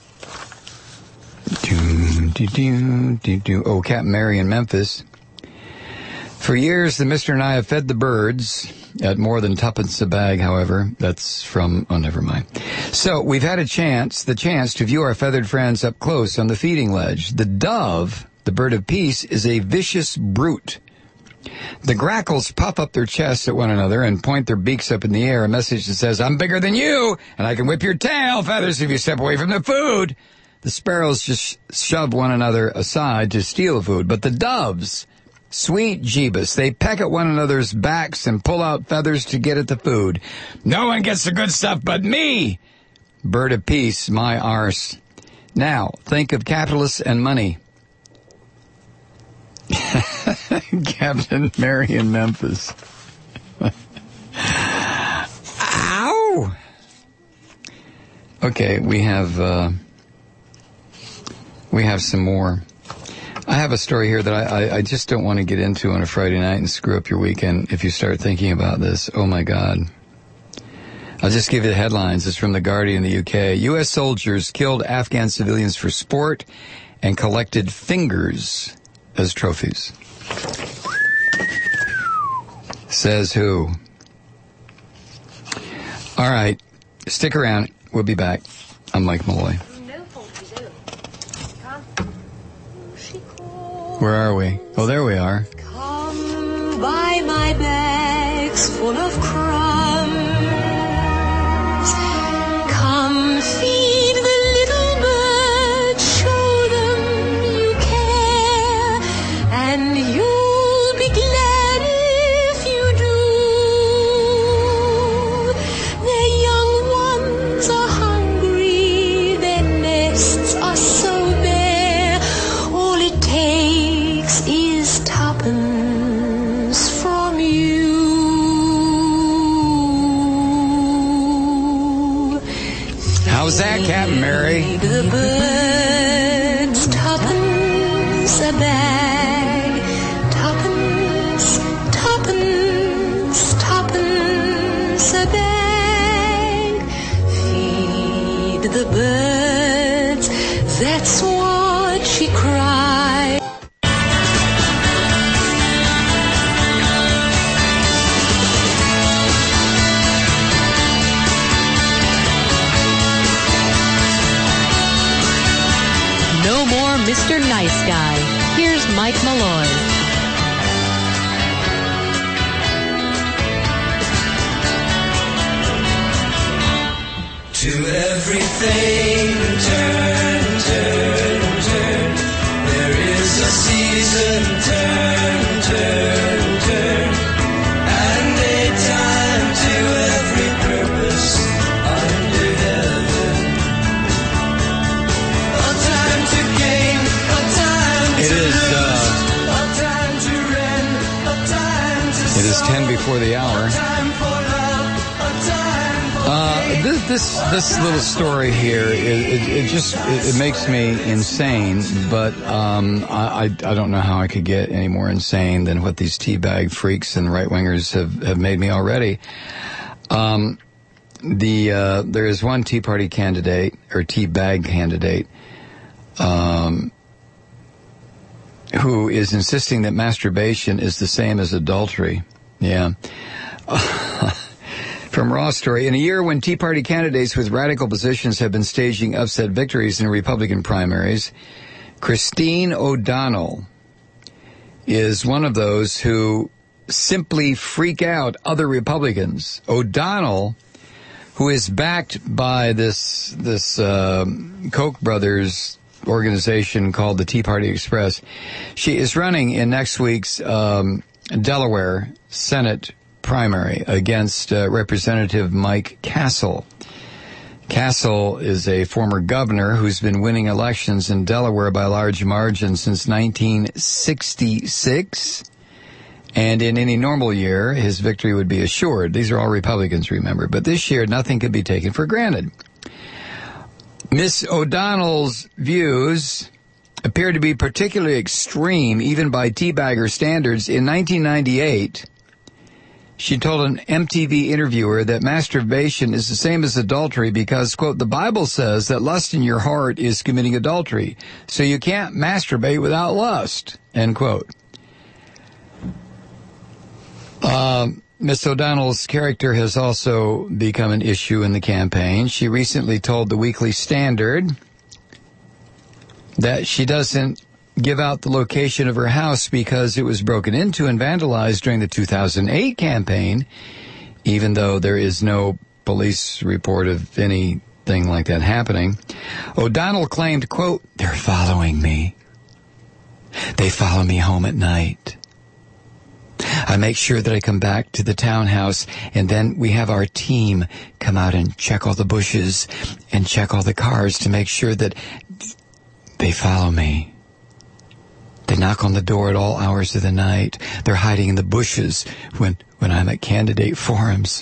Do, do, do, do, do. Oh, Captain Mary in Memphis. For years, the Mister and I have fed the birds at more than tuppence a bag, however. That's from, oh, never mind. So, we've had a chance, the chance to view our feathered friends up close on the feeding ledge. The dove, the bird of peace, is a vicious brute. The grackles puff up their chests at one another and point their beaks up in the air, a message that says, I'm bigger than you, and I can whip your tail feathers if you step away from the food. The sparrows just shove one another aside to steal the food, but the doves, sweet Jeebus, they peck at one another's backs and pull out feathers to get at the food. No one gets the good stuff but me! Bird of peace, my arse. Now, think of capitalists and money. Captain Mary in Memphis. Ow! Okay, we have... Uh, We have some more. I have a story here that I, I, I just don't want to get into on a Friday night and screw up your weekend if you start thinking about this. Oh, my God. I'll just give you the headlines. It's from The Guardian, the U K. U S soldiers killed Afghan civilians for sport and collected fingers as trophies. Says who? All right. Stick around. We'll be back. I'm Mike Malloy. Where are we? Oh, there we are. Come buy my bags full of crumbs. Come feed the little birds, show them you care, and you'll be glad if you do. Their young ones are hungry, their nests are so bare, all it takes is tuppence from you. How's that, Captain Mary? The birds, tuppence a bag, tuppence, tuppence, tuppence a bag. Feed the birds, that's what she cried. No more Mister Nice Guy. Here's Mike Malloy. everything turn, turn, turn. There is a season, turn, turn, turn. And a time to every purpose under heaven. A time to gain, a time to It is, lose, uh, a time to rend, a time to It is sow, ten before the hour. a time for love, a time for Uh, faith. this this this little story here, it, it, it just it, it makes me insane. But um, I, I I don't know how I could get any more insane than what these teabag freaks and right wingers have, have made me already. Um, the uh, there is one Tea Party candidate or teabag candidate, um, who is insisting that masturbation is the same as adultery. Yeah. From Raw Story, in a year when Tea Party candidates with radical positions have been staging upset victories in Republican primaries, Christine O'Donnell is one of those who simply freak out other Republicans. O'Donnell, who is backed by this this um, Koch brothers organization called the Tea Party Express, she is running in next week's um, Delaware Senate primary against uh, Representative Mike Castle. Castle is a former governor who's been winning elections in Delaware by large margins since nineteen sixty-six. And in any normal year, his victory would be assured. These are all Republicans, remember. But this year, nothing could be taken for granted. Miss O'Donnell's views appear to be particularly extreme, even by teabagger standards. In nineteen ninety-eight, she told an M T V interviewer that masturbation is the same as adultery because, quote, the Bible says that lust in your heart is committing adultery, so you can't masturbate without lust, end quote. Uh, Miss O'Donnell's character has also become an issue in the campaign. She recently told the Weekly Standard that she doesn't give out the location of her house because it was broken into and vandalized during the two thousand eight campaign, even though there is no police report of anything like that happening. O'Donnell claimed, quote, they're following me. They follow me home at night. I make sure that I come back to the townhouse, and then we have our team come out and check all the bushes and check all the cars to make sure that they follow me. They knock on the door at all hours of the night. They're hiding in the bushes when, when I'm at candidate forums.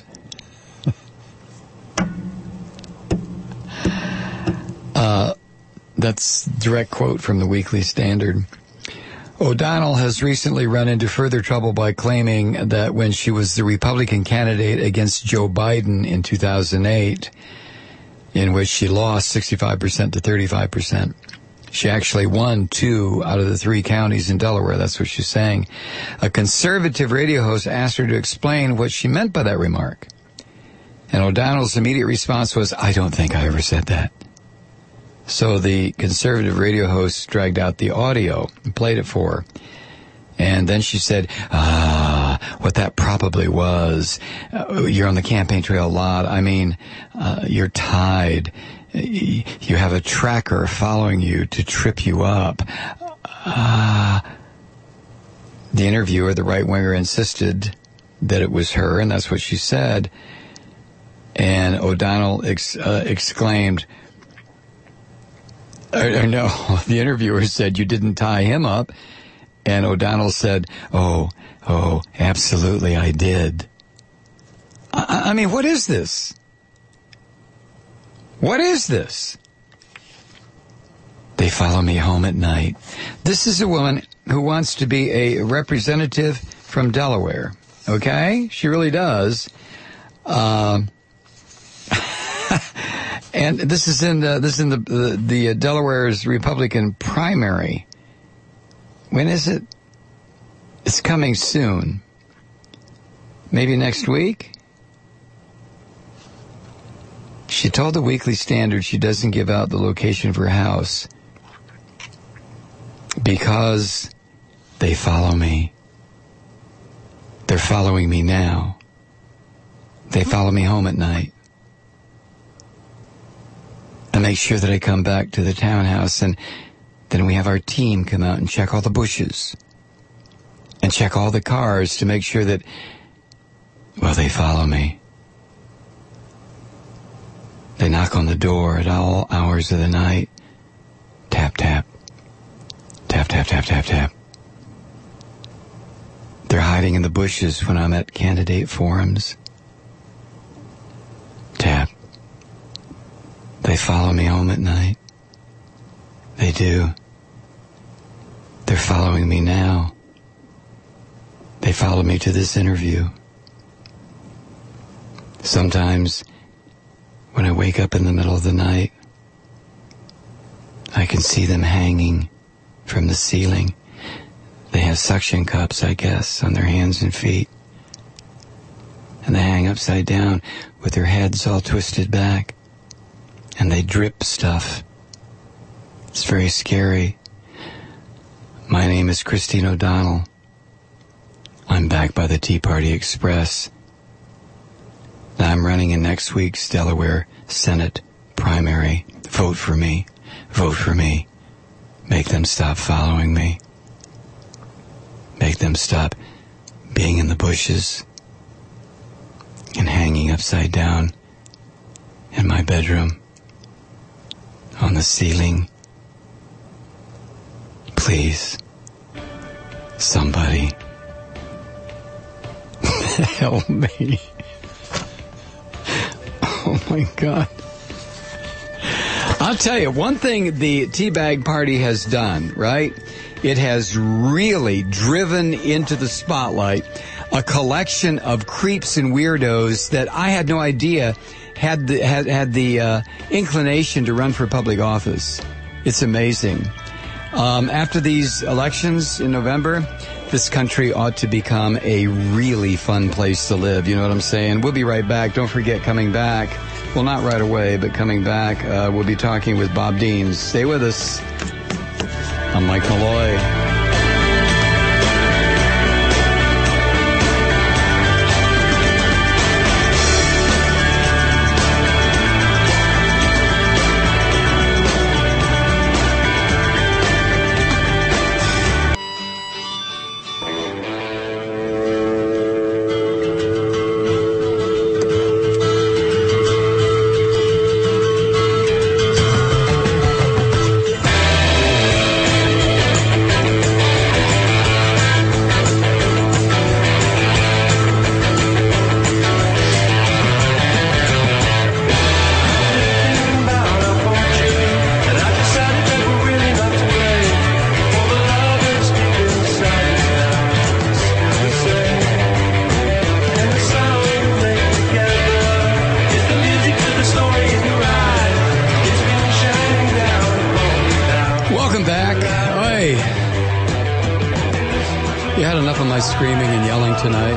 uh, that's a direct quote from the Weekly Standard. O'Donnell has recently run into further trouble by claiming that when she was the Republican candidate against Joe Biden in two thousand eight, in which she lost sixty-five percent to thirty-five percent, she actually won two out of the three counties in Delaware. That's what she's saying. A conservative radio host asked her to explain what she meant by that remark. And O'Donnell's immediate response was, I don't think I ever said that. So the conservative radio host dragged out the audio and played it for her. And then she said, ah, what that probably was. Uh, you're on the campaign trail a lot. I mean, uh, you're tied. You have a tracker following you to trip you up. Ah. Uh, the interviewer, the right-winger, insisted that it was her, and that's what she said. And O'Donnell ex- uh, exclaimed, or, or no, the interviewer said, you didn't tie him up. And O'Donnell said, oh, oh, absolutely I did. I, I mean, what is this? What is this? They follow me home at night. This is a woman who wants to be a representative from Delaware. Okay? She really does. Um, and this is in the, this is in the, the, the uh, Delaware's Republican primary. When is it? It's coming soon. Maybe next week? She told the Weekly Standard she doesn't give out the location of her house because they follow me. They're following me now. They follow me home at night. make sure that I come back to the townhouse, and then we have our team come out and check all the bushes and check all the cars to make sure that, well, they follow me. They knock on the door at all hours of the night. Tap, tap. Tap, tap, tap, tap, tap. They're hiding in the bushes when I'm at candidate forums. Tap. They follow me home at night. They do. They're following me now. They follow me to this interview. Sometimes, when I wake up in the middle of the night, I can see them hanging from the ceiling. They have suction cups, I guess, on their hands and feet. And they hang upside down with their heads all twisted back. And they drip stuff. It's very scary. My name is Christine O'Donnell. I'm back by the Tea Party Express. I'm running in next week's Delaware Senate primary. Vote for me. Vote for me. Make them stop following me. Make them stop being in the bushes and hanging upside down in my bedroom on the ceiling. Please, somebody, help me. Oh my God. I'll tell you, one thing the Teabag Party has done, right? It has really driven into the spotlight a collection of creeps and weirdos that I had no idea had the, had, had the uh, inclination to run for public office. It's amazing. Um, after these elections in November, this country ought to become a really fun place to live. You know what I'm saying? We'll be right back. Don't forget, coming back, well, not right away, but coming back, uh, we'll be talking with Bob Deans. Stay with us. I'm Mike Malloy. Screaming and yelling tonight,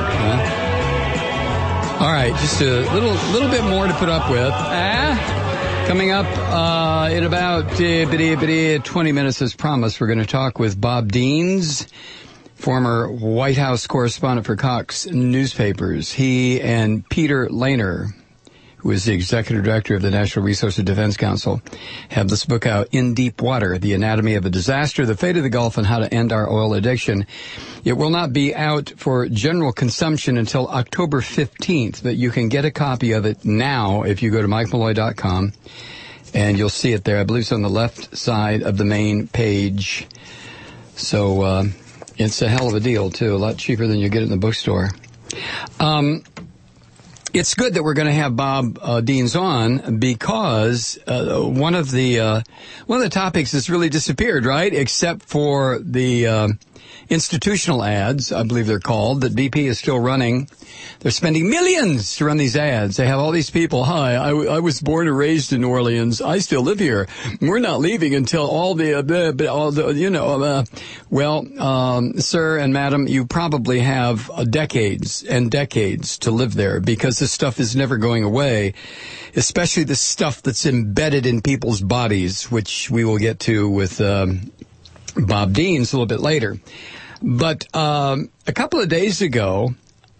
huh? All right, just a little little bit more to put up with. Ah, coming up uh, in about uh, twenty minutes, as promised, we're going to talk with Bob Deans, former White House correspondent for Cox Newspapers. He and Peter Lehner, who is the executive director of the National Resources Defense Council, have this book out, In Deep Water, The Anatomy of a Disaster, The Fate of the Gulf, and How to End Our Oil Addiction. It will not be out for general consumption until October fifteenth, but you can get a copy of it now if you go to mike malloy dot com, and you'll see it there. I believe it's on the left side of the main page. So uh, it's a hell of a deal, too, a lot cheaper than you get it in the bookstore. Um... It's good that we're going to have Bob uh, Deans on because uh, one of the uh, one of the topics has really disappeared, right? Except for the uh, institutional ads, I believe they're called, that B P is still running. They're spending millions to run these ads. They have all these people. Hi, I, w- I was born and raised in New Orleans. I still live here. We're not leaving until all the, uh, all the you know, uh, well, um, sir and madam, you probably have uh, decades and decades to live there because this stuff is never going away, especially the stuff that's embedded in people's bodies, which we will get to with um, Bob Deans a little bit later. But um, a couple of days ago,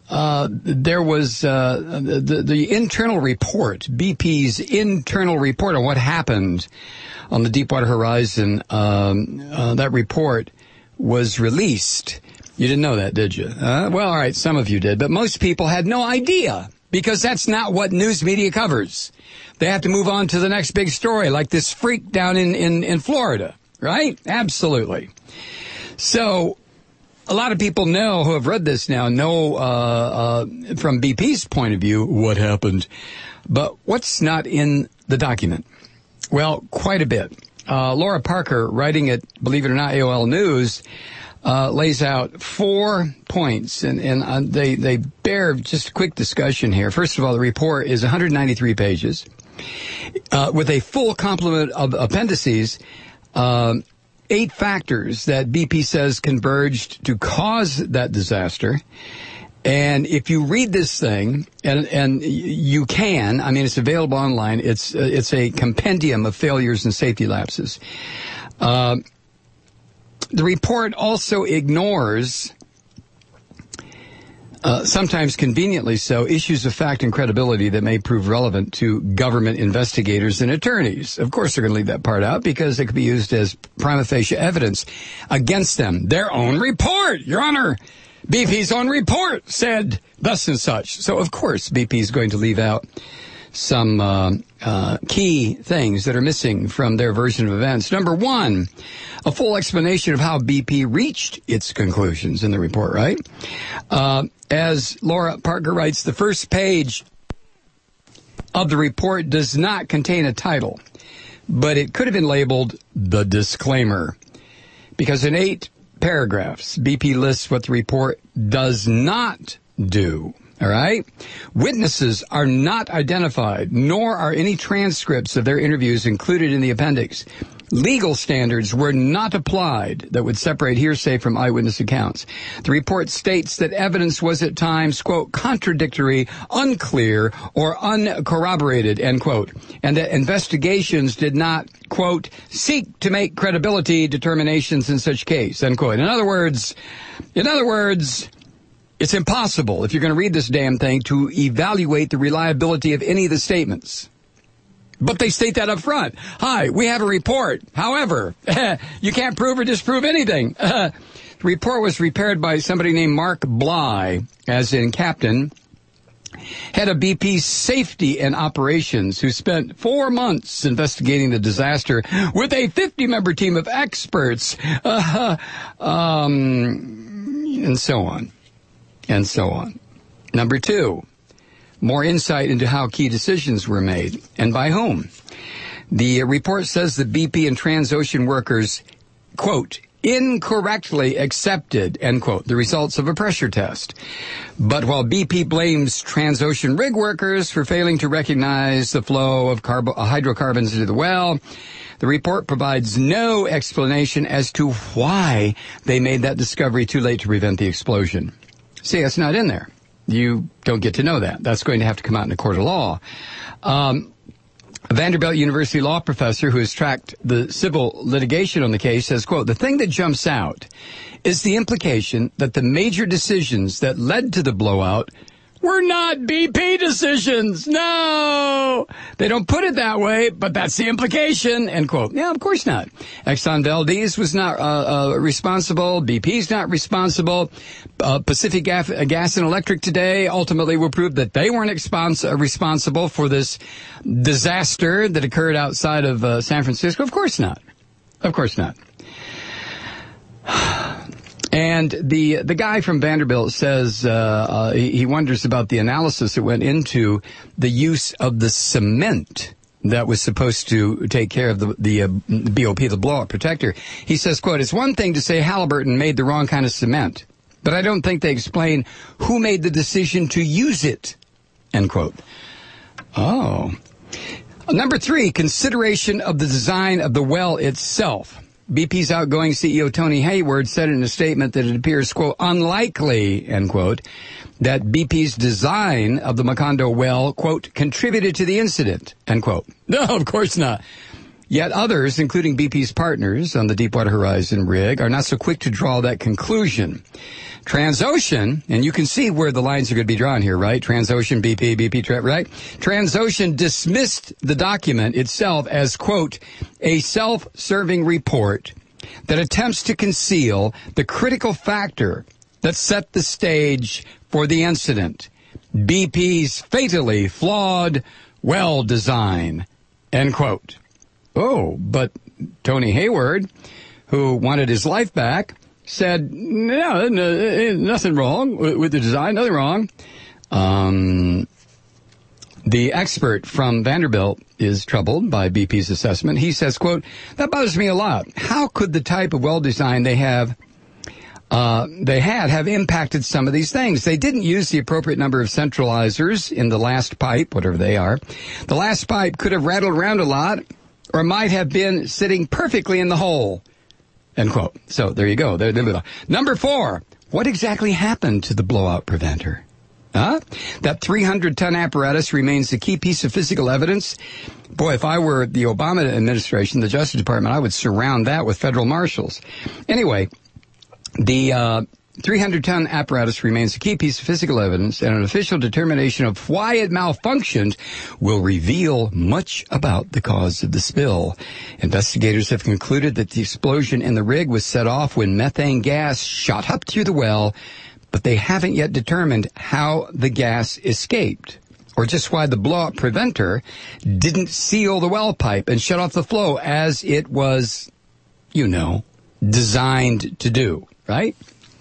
uh, there was uh, the, the internal report, B P's internal report on what happened on the Deepwater Horizon. Um, uh, that report was released. You didn't know that, did you? Uh, well, all right, some of you did, but most people had no idea because that's not what news media covers. They have to move on to the next big story, like this freak down in, in, in Florida, right? Absolutely. So a lot of people know, who have read this now, know uh, uh, from B P's point of view what happened. But what's not in the document? Well, quite a bit. Uh, Laura Parker, writing at, believe it or not, A O L News, uh, lays out four points, and, and uh, they, they bear just a quick discussion here. First of all, the report is one hundred ninety-three pages, uh, with a full complement of appendices, uh, eight factors that B P says converged to cause that disaster. And if you read this thing, and, and you can, I mean, it's available online. It's, uh, it's a compendium of failures and safety lapses. Uh, the report also ignores, uh, sometimes conveniently so, issues of fact and credibility that may prove relevant to government investigators and attorneys. Of course, they're going to leave that part out because it could be used as prima facie evidence against them. Their own report, Your Honor. B P's own report said thus and such. So, of course, B P is going to leave out some uh, uh, key things that are missing from their version of events. Number one, a full explanation of how B P reached its conclusions in the report, right? Uh, as Laura Parker writes, the first page of the report does not contain a title, but it could have been labeled The Disclaimer, because in eight paragraphs, B P lists what the report does not do. All right? Witnesses are not identified, nor are any transcripts of their interviews included in the appendix. Legal standards were not applied that would separate hearsay from eyewitness accounts. The report states that evidence was at times, quote, contradictory, unclear, or uncorroborated, end quote, and that investigations did not, quote, seek to make credibility determinations in such case, end quote. In other words, in other words, it's impossible, if you're going to read this damn thing, to evaluate the reliability of any of the statements. But they state that up front. Hi, we have a report. However, you can't prove or disprove anything. Uh, the report was prepared by somebody named Mark Bly, as in captain, head of B P's safety and operations, who spent four months investigating the disaster with a fifty-member team of experts, uh, um, and so on, and so on. Number two, more insight into how key decisions were made and by whom. The report says that B P and Transocean workers, quote, incorrectly accepted, end quote, the results of a pressure test. But while B P blames Transocean rig workers for failing to recognize the flow of carbo- hydrocarbons into the well, the report provides no explanation as to why they made that discovery too late to prevent the explosion. See, that's not in there. You don't get to know that. That's going to have to come out in a court of law. Um, a Vanderbilt University law professor who has tracked the civil litigation on the case says, quote, the thing that jumps out is the implication that the major decisions that led to the blowout were not B P decisions. No! They don't put it that way, but that's the implication, end quote. Yeah, of course not. Exxon Valdez was not uh, uh, responsible. B P's not responsible. Uh, Pacific Gas, uh, Gas and Electric today ultimately will prove that they weren't expons- uh, responsible for this disaster that occurred outside of uh, San Francisco. Of course not. Of course not. And the the guy from Vanderbilt says uh, uh, he, he wonders about the analysis that went into the use of the cement that was supposed to take care of the, the uh, B O P, the blowout protector. He says, quote, it's one thing to say Halliburton made the wrong kind of cement, but I don't think they explain who made the decision to use it, end quote. Oh. Number three, consideration of the design of the well itself. B P's outgoing C E O Tony Hayward said in a statement that it appears, quote, unlikely, end quote, that B P's design of the Macondo well, quote, contributed to the incident, end quote. No, of course not. Yet others, including B P's partners on the Deepwater Horizon rig, are not so quick to draw that conclusion. Transocean, and you can see where the lines are going to be drawn here, right? Transocean, B P, B P, right? Transocean dismissed the document itself as, quote, a self-serving report that attempts to conceal the critical factor that set the stage for the incident, B P's fatally flawed well design, end quote. Oh, but Tony Hayward, who wanted his life back, said, no, no nothing wrong with the design, nothing wrong. Um, the expert from Vanderbilt is troubled by B P's assessment. He says, quote, that bothers me a lot. How could the type of well design they have Uh, they had have impacted some of these things? They didn't use the appropriate number of centralizers in the last pipe, whatever they are. The last pipe could have rattled around a lot, or might have been sitting perfectly in the hole, end quote. So there you go. There, there, Number four, what exactly happened to the blowout preventer? Huh? That three hundred ton apparatus remains the key piece of physical evidence. Boy, if I were the Obama administration, the Justice Department, I would surround that with federal marshals. Anyway, the uh, three hundred ton apparatus remains a key piece of physical evidence, and an official determination of why it malfunctioned will reveal much about the cause of the spill. Investigators have concluded that the explosion in the rig was set off when methane gas shot up through the well, but they haven't yet determined how the gas escaped, or just why the blowout preventer didn't seal the well pipe and shut off the flow as it was, you know, designed to do, right?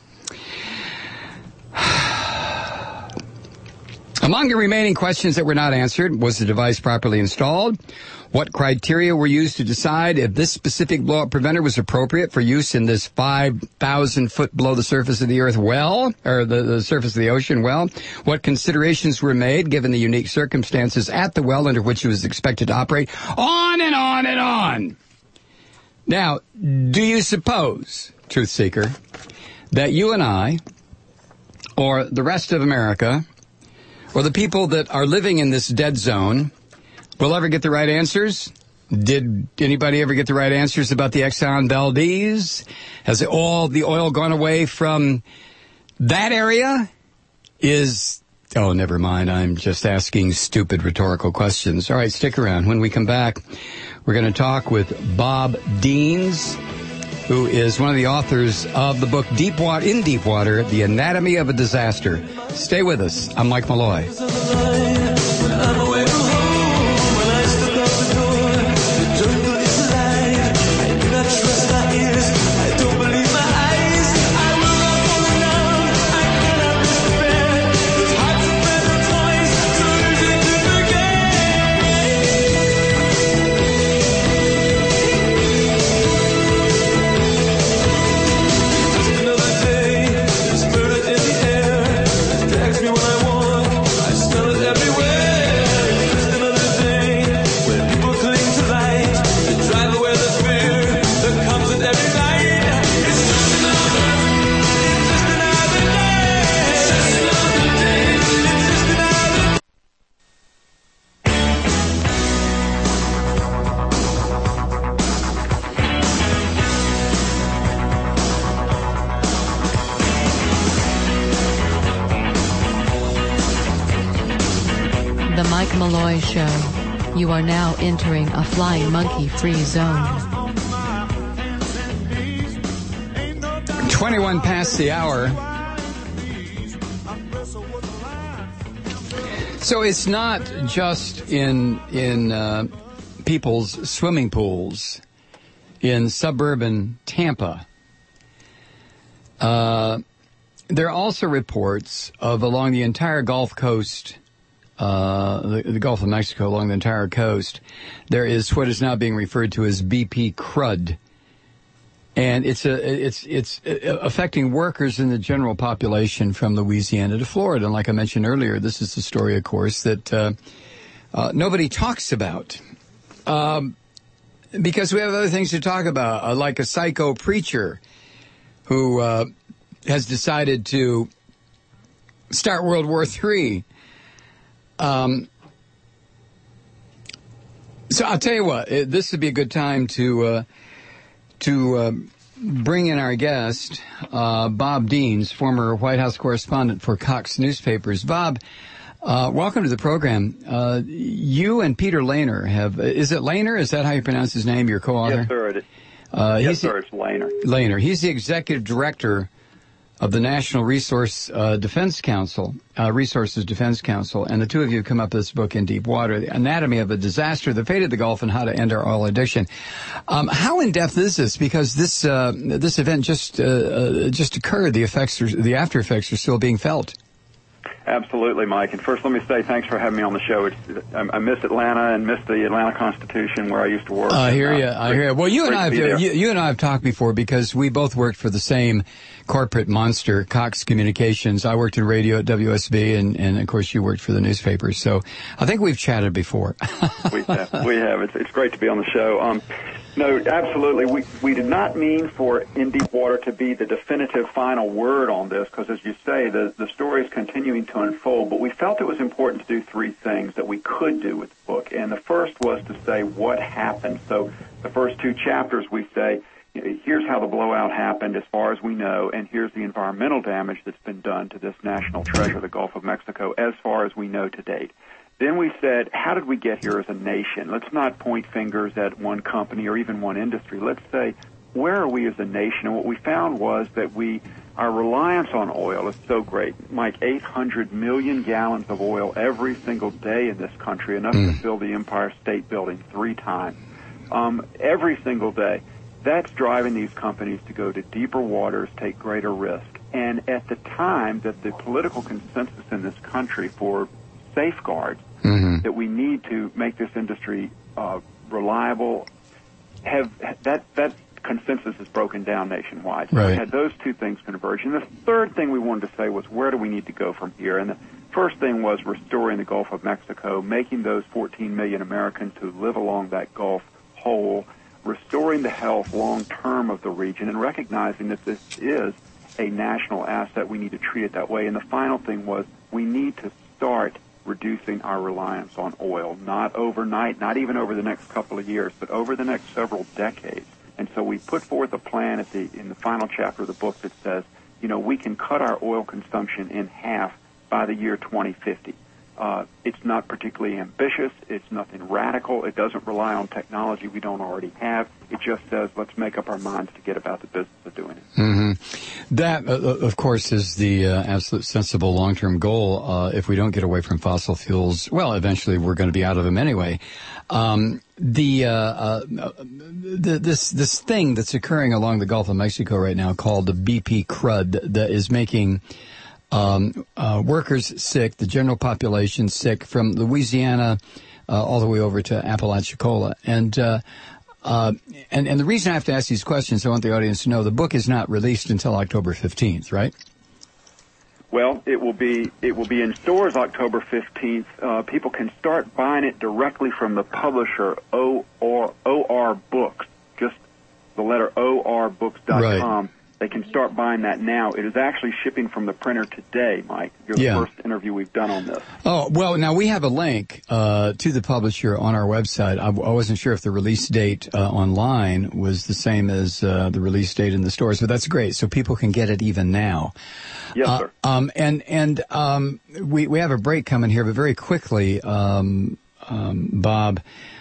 Among the remaining questions that were not answered, was the device properly installed? What criteria were used to decide if this specific blowout preventer was appropriate for use in this five thousand foot below the surface of the earth well, or the, the surface of the ocean well? What considerations were made given the unique circumstances at the well under which it was expected to operate? On and on and on. Now, do you suppose, truth seeker, that you and I, or the rest of America, or the people that are living in this dead zone, will ever get the right answers? Did anybody ever get the right answers about the Exxon Valdez? Has all the oil gone away from that area? Is, oh, never mind. I'm just asking stupid rhetorical questions. All right, stick around. When we come back, we're going to talk with Bob Deans, who is one of the authors of the book Deepwater, In Deepwater, The Anatomy of a Disaster. Stay with us. I'm Mike Malloy. Malloy Show. You are now entering a flying monkey-free zone. twenty-one past the hour. So it's not just in in uh, people's swimming pools in suburban Tampa. Uh, there are also reports of along the entire Gulf Coast. Uh, the, the Gulf of Mexico, along the entire coast, there is what is now being referred to as B P crud, and it's a it's it's affecting workers in the general population from Louisiana to Florida. And like I mentioned earlier, this is the story, of course, that uh, uh, nobody talks about um, because we have other things to talk about, uh, like a psycho preacher who uh, has decided to start World War Three. Um, So I'll tell you what, it, this would be a good time to uh, to uh, bring in our guest, uh, Bob Deans, former White House correspondent for Cox Newspapers. Bob, uh, welcome to the program. Uh, you and Peter Lehner have, is it Lehner? Is that how you pronounce his name, your co-author? Yes, sir. It is. Uh, yes, he's sir. It's Lehner. Lehner. He's the executive director of the National Resource uh, Defense Council, uh, Resources Defense Council, and the two of you have come up with this book, In Deep Water, The Anatomy of a Disaster, The Fate of the Gulf, and How to End Our Oil Addiction. Um, how in-depth is this? Because this uh, this event just uh, uh, just occurred. The effects, are, the after effects are still being felt. Absolutely, Mike. And first, let me say thanks for having me on the show. It's, I, I miss Atlanta and miss the Atlanta Constitution where I used to work. I hear and, you. uh, I hear you. Well, you and I have you, you, you and I have talked before because we both worked for the same corporate monster, Cox Communications. I worked in radio at W S B, and, and of course, you worked for the newspapers. So I think we've chatted before. we have. We have. It's, it's great to be on the show. Um, No, absolutely. We we did not mean for In Deep Water to be the definitive final word on this, because as you say, the, the story is continuing to unfold. But we felt it was important to do three things that we could do with the book. And the first was to say what happened. So the first two chapters we say, here's how the blowout happened as far as we know, and here's the environmental damage that's been done to this national treasure, the Gulf of Mexico, as far as we know to date. Then we said, how did we get here as a nation? Let's not point fingers at one company or even one industry. Let's say, where are we as a nation? And what we found was that we, our reliance on oil is so great. Mike, eight hundred million gallons of oil every single day in this country, enough mm. to fill the Empire State Building three times. Um, every single day. That's driving these companies to go to deeper waters, take greater risk. And at the time that the political consensus in this country for safeguards mm-hmm. that we need to make this industry uh, reliable, have that that consensus is broken down nationwide. So right. we had those two things converge. And the third thing we wanted to say was, where do we need to go from here? And the first thing was restoring the Gulf of Mexico, making those fourteen million Americans who live along that Gulf whole, restoring the health long-term of the region, and recognizing that this is a national asset. We need to treat it that way. And the final thing was, we need to start reducing our reliance on oil, not overnight, not even over the next couple of years, but over the next several decades. And so we put forth a plan at the in the final chapter of the book that says, you know, we can cut our oil consumption in half by the year twenty fifty. Uh, it's not particularly ambitious. It's nothing radical. It doesn't rely on technology we don't already have. It just says, let's make up our minds to get about the business of doing it. Mm-hmm. That, uh, of course, is the uh, absolute sensible long-term goal. Uh, if we don't get away from fossil fuels, well, eventually we're going to be out of them anyway. Um, the, uh, uh, the this this thing that's occurring along the Gulf of Mexico right now, called the B P crud, that is making Um, uh, workers sick, the general population sick, from Louisiana uh, all the way over to Apalachicola. And, uh, uh, and and the reason I have to ask these questions, I want the audience to know, the book is not released until October fifteenth, right? Well, it will be it will be in stores October fifteenth. Uh, people can start buying it directly from the publisher, O R Books, just the letter O R books dot com. Right. They can start buying that now. It is actually shipping from the printer today, Mike. You're yeah. the first interview we've done on this. Oh, well, now we have a link uh, to the publisher on our website. I, I wasn't sure if the release date uh, online was the same as uh, the release date in the stores, but that's great. So people can get it even now. Yes, uh, sir. Um, and and um, we, we have a break coming here, but very quickly, um, um, Bob,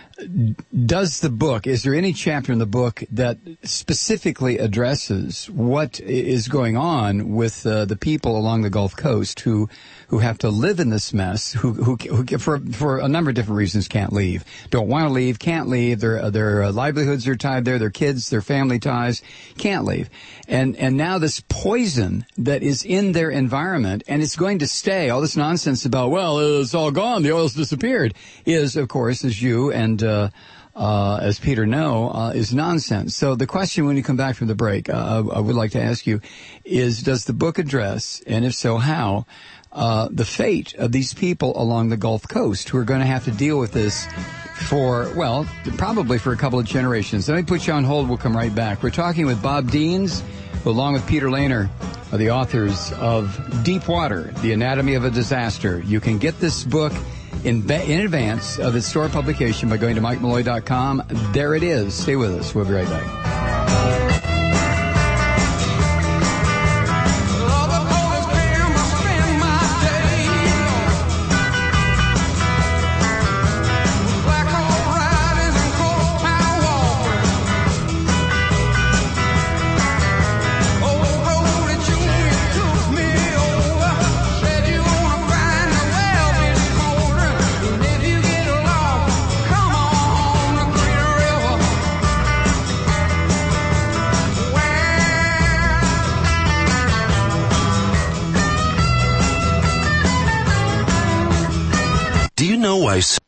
does the book, is there any chapter in the book that specifically addresses what is going on with uh, the people along the Gulf Coast who who have to live in this mess, who who, who for for a number of different reasons can't leave, don't want to leave, can't leave, their their uh, livelihoods are tied there, their kids, their family ties, can't leave, and and now this poison that is in their environment, and it's going to stay. All this nonsense about, well, it's all gone, the oil's disappeared, is of course, as you and Uh, uh, as Peter know, uh, is nonsense. So the question when you come back from the break, uh, I would like to ask you is, does the book address, and if so, how, uh, the fate of these people along the Gulf Coast who are going to have to deal with this for, well, probably for a couple of generations? Let me put you on hold. We'll come right back. We're talking with Bob Deans, along with Peter Lehner, are the authors of Deep Water, The Anatomy of a Disaster. You can get this book in, ba- in advance of its store publication by going to mike malloy dot com. There it is. Stay with us. We'll be right back. Do you know why... s-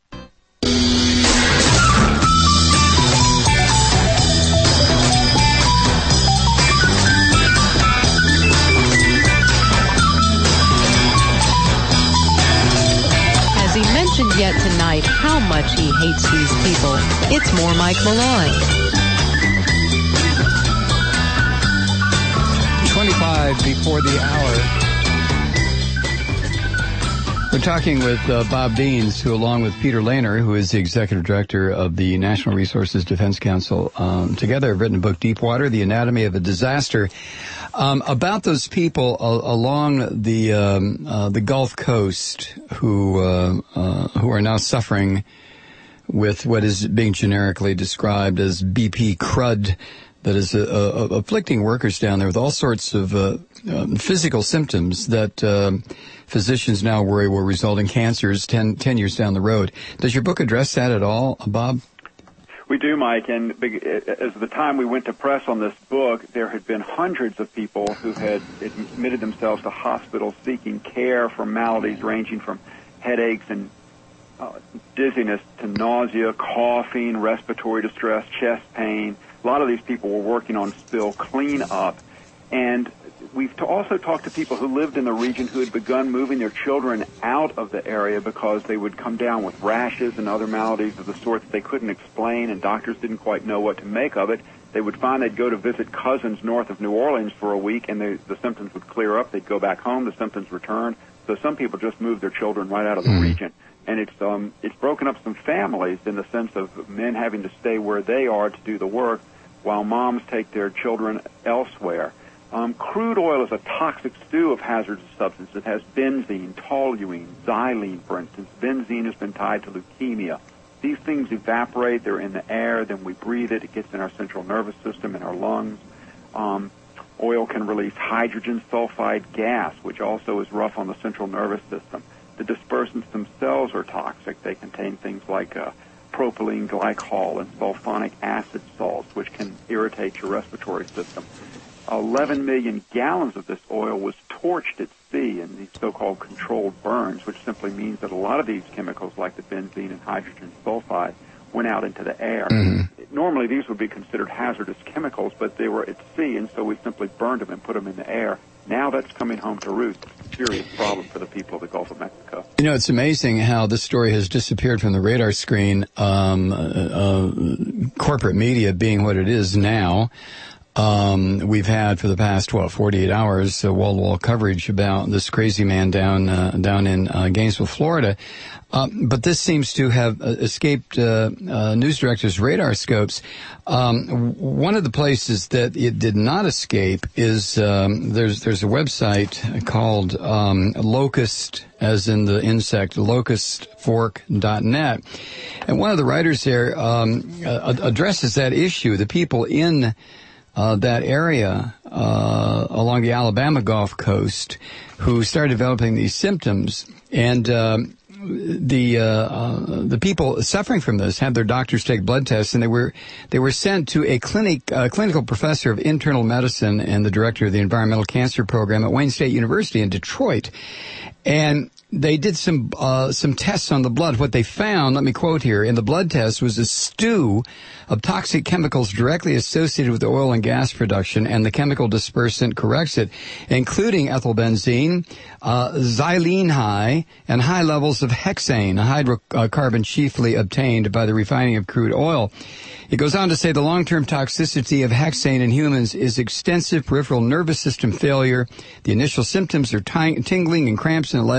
Has he mentioned yet tonight how much he hates these people? It's more Mike Malloy. twenty-five before the hour. We're talking with uh, Bob Deans, who, along with Peter Lehner, who is the executive director of the National Resources Defense Council, um, together have written a book, Deepwater, The Anatomy of a Disaster, um, about those people uh, along the um, uh, the Gulf Coast who uh, uh, who are now suffering with what is being generically described as B P crud, that is uh, uh, afflicting workers down there with all sorts of uh, um, physical symptoms that uh, physicians now worry will result in cancers ten, ten years down the road. Does your book address that at all, Bob? We do, Mike, and as the time we went to press on this book, there had been hundreds of people who had admitted themselves to hospitals seeking care for maladies ranging from headaches and uh, dizziness to nausea, coughing, respiratory distress, chest pain. A lot of these people were working on spill cleanup, and we've also talked to people who lived in the region who had begun moving their children out of the area because they would come down with rashes and other maladies of the sort that they couldn't explain, and doctors didn't quite know what to make of it. They would find they'd go to visit cousins north of New Orleans for a week, and they, the symptoms would clear up. They'd go back home. The symptoms returned. So some people just moved their children right out of the mm. region. And it's um, it's broken up some families in the sense of men having to stay where they are to do the work while moms take their children elsewhere. Um, crude oil is a toxic stew of hazardous substances. It has benzene, toluene, xylene, for instance. Benzene has been tied to leukemia. These things evaporate. They're in the air. Then we breathe it. It gets in our central nervous system, in our lungs. Um, oil can release hydrogen sulfide gas, which also is rough on the central nervous system. The dispersants themselves are toxic. They contain things like uh, propylene glycol and sulfonic acid salts, which can irritate your respiratory system. eleven million gallons of this oil was torched at sea in these so-called controlled burns, which simply means that a lot of these chemicals, like the benzene and hydrogen sulfide, went out into the air. Mm-hmm. Normally, these would be considered hazardous chemicals, but they were at sea, and so we simply burned them and put them in the air. Now that's coming home to roost. It's a serious problem for the people of the Gulf of Mexico. You know, it's amazing how this story has disappeared from the radar screen, um, uh, uh, corporate media being what it is now. Um, we've had for the past, well, forty-eight hours, uh, wall-to-wall coverage about this crazy man down, uh, down in, uh, Gainesville, Florida. Um, but this seems to have uh, escaped, uh, uh, news directors' radar scopes. Um, one of the places that it did not escape is, um, there's, there's a website called, um, Locust, as in the insect, locust fork dot net. And one of the writers there, um, uh, addresses that issue, the people in, Uh, that area uh, along the Alabama Gulf Coast who started developing these symptoms, and um, the uh, uh, the people suffering from this had their doctors take blood tests, and they were they were sent to a clinic uh, clinical professor of internal medicine and the director of the environmental cancer program at Wayne State University in Detroit, and they did some uh, some tests on the blood. What they found, let me quote here, in the blood test was a stew of toxic chemicals directly associated with oil and gas production, and the chemical dispersant corrects it, including ethylbenzene, uh, xylene high, and high levels of hexane, a hydrocarbon chiefly obtained by the refining of crude oil. It goes on to say the long-term toxicity of hexane in humans is extensive peripheral nervous system failure. The initial symptoms are ting- tingling and cramps in the legs, followed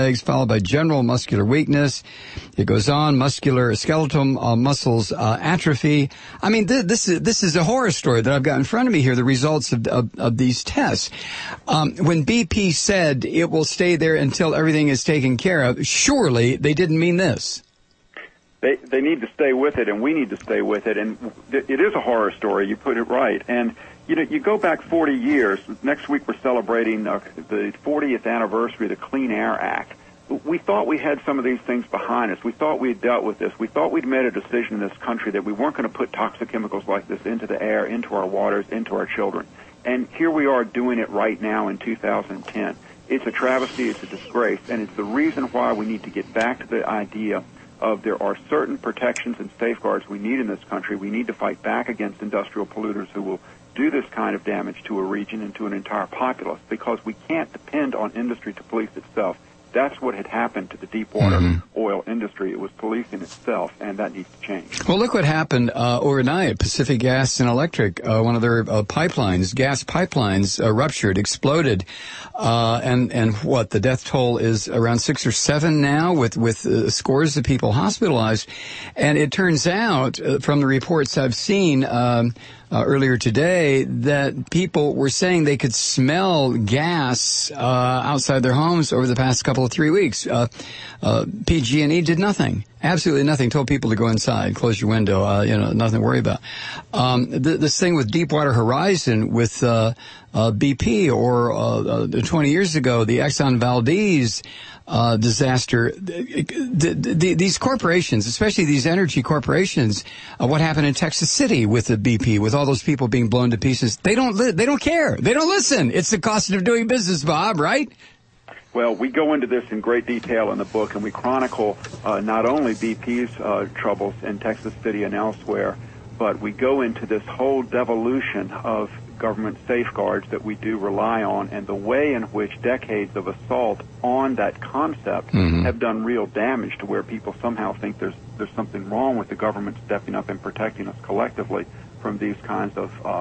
followed by general muscular weakness. It goes on, muscular skeletal uh, muscles uh, atrophy. I mean, th- this is this is a horror story that I've got in front of me here, the results of, of, of these tests. Um, when B P said it will stay there until everything is taken care of, surely they didn't mean this. They they need to stay with it, and we need to stay with it. And it is a horror story. You put it right. And you know, you go back forty years. Next week we're celebrating uh, the fortieth anniversary of the Clean Air Act. We thought we had some of these things behind us. We thought we had dealt with this. We thought we'd made a decision in this country that we weren't going to put toxic chemicals like this into the air, into our waters, into our children. And here we are doing it right now in two thousand ten. It's a travesty. It's a disgrace. And it's the reason why we need to get back to the idea of there are certain protections and safeguards we need in this country. We need to fight back against industrial polluters who will do this kind of damage to a region and to an entire populace, because we can't depend on industry to police itself. That's what had happened to the deepwater mm-hmm. oil industry. It was policing itself, and that needs to change. Well, look what happened uh, overnight. Pacific Gas and Electric, uh, one of their uh, pipelines, gas pipelines, uh, ruptured, exploded, uh, and and what the death toll is around six or seven now, with with uh, scores of people hospitalized. And it turns out, uh, from the reports I've seen um, uh, earlier today, that people were saying they could smell gas uh, outside their homes over the past couple of three weeks. Uh, uh, P G and E did nothing. Absolutely nothing. Told people to go inside, close your window, uh, you know, nothing to worry about. Um, th- this thing with Deepwater Horizon with uh, uh, B P, or uh, uh, twenty years ago, the Exxon Valdez uh, disaster. The, the, the, these corporations, especially these energy corporations, uh, what happened in Texas City with the B P, with all those people being blown to pieces, they don't li- they don't care. They don't listen. It's the cost of doing business, Bob, right? Well, we go into this in great detail in the book, and we chronicle uh, not only B P's uh, troubles in Texas City and elsewhere, but we go into this whole devolution of government safeguards that we do rely on, and the way in which decades of assault on that concept mm-hmm. have done real damage, to where people somehow think there's there's something wrong with the government stepping up and protecting us collectively from these kinds of uh,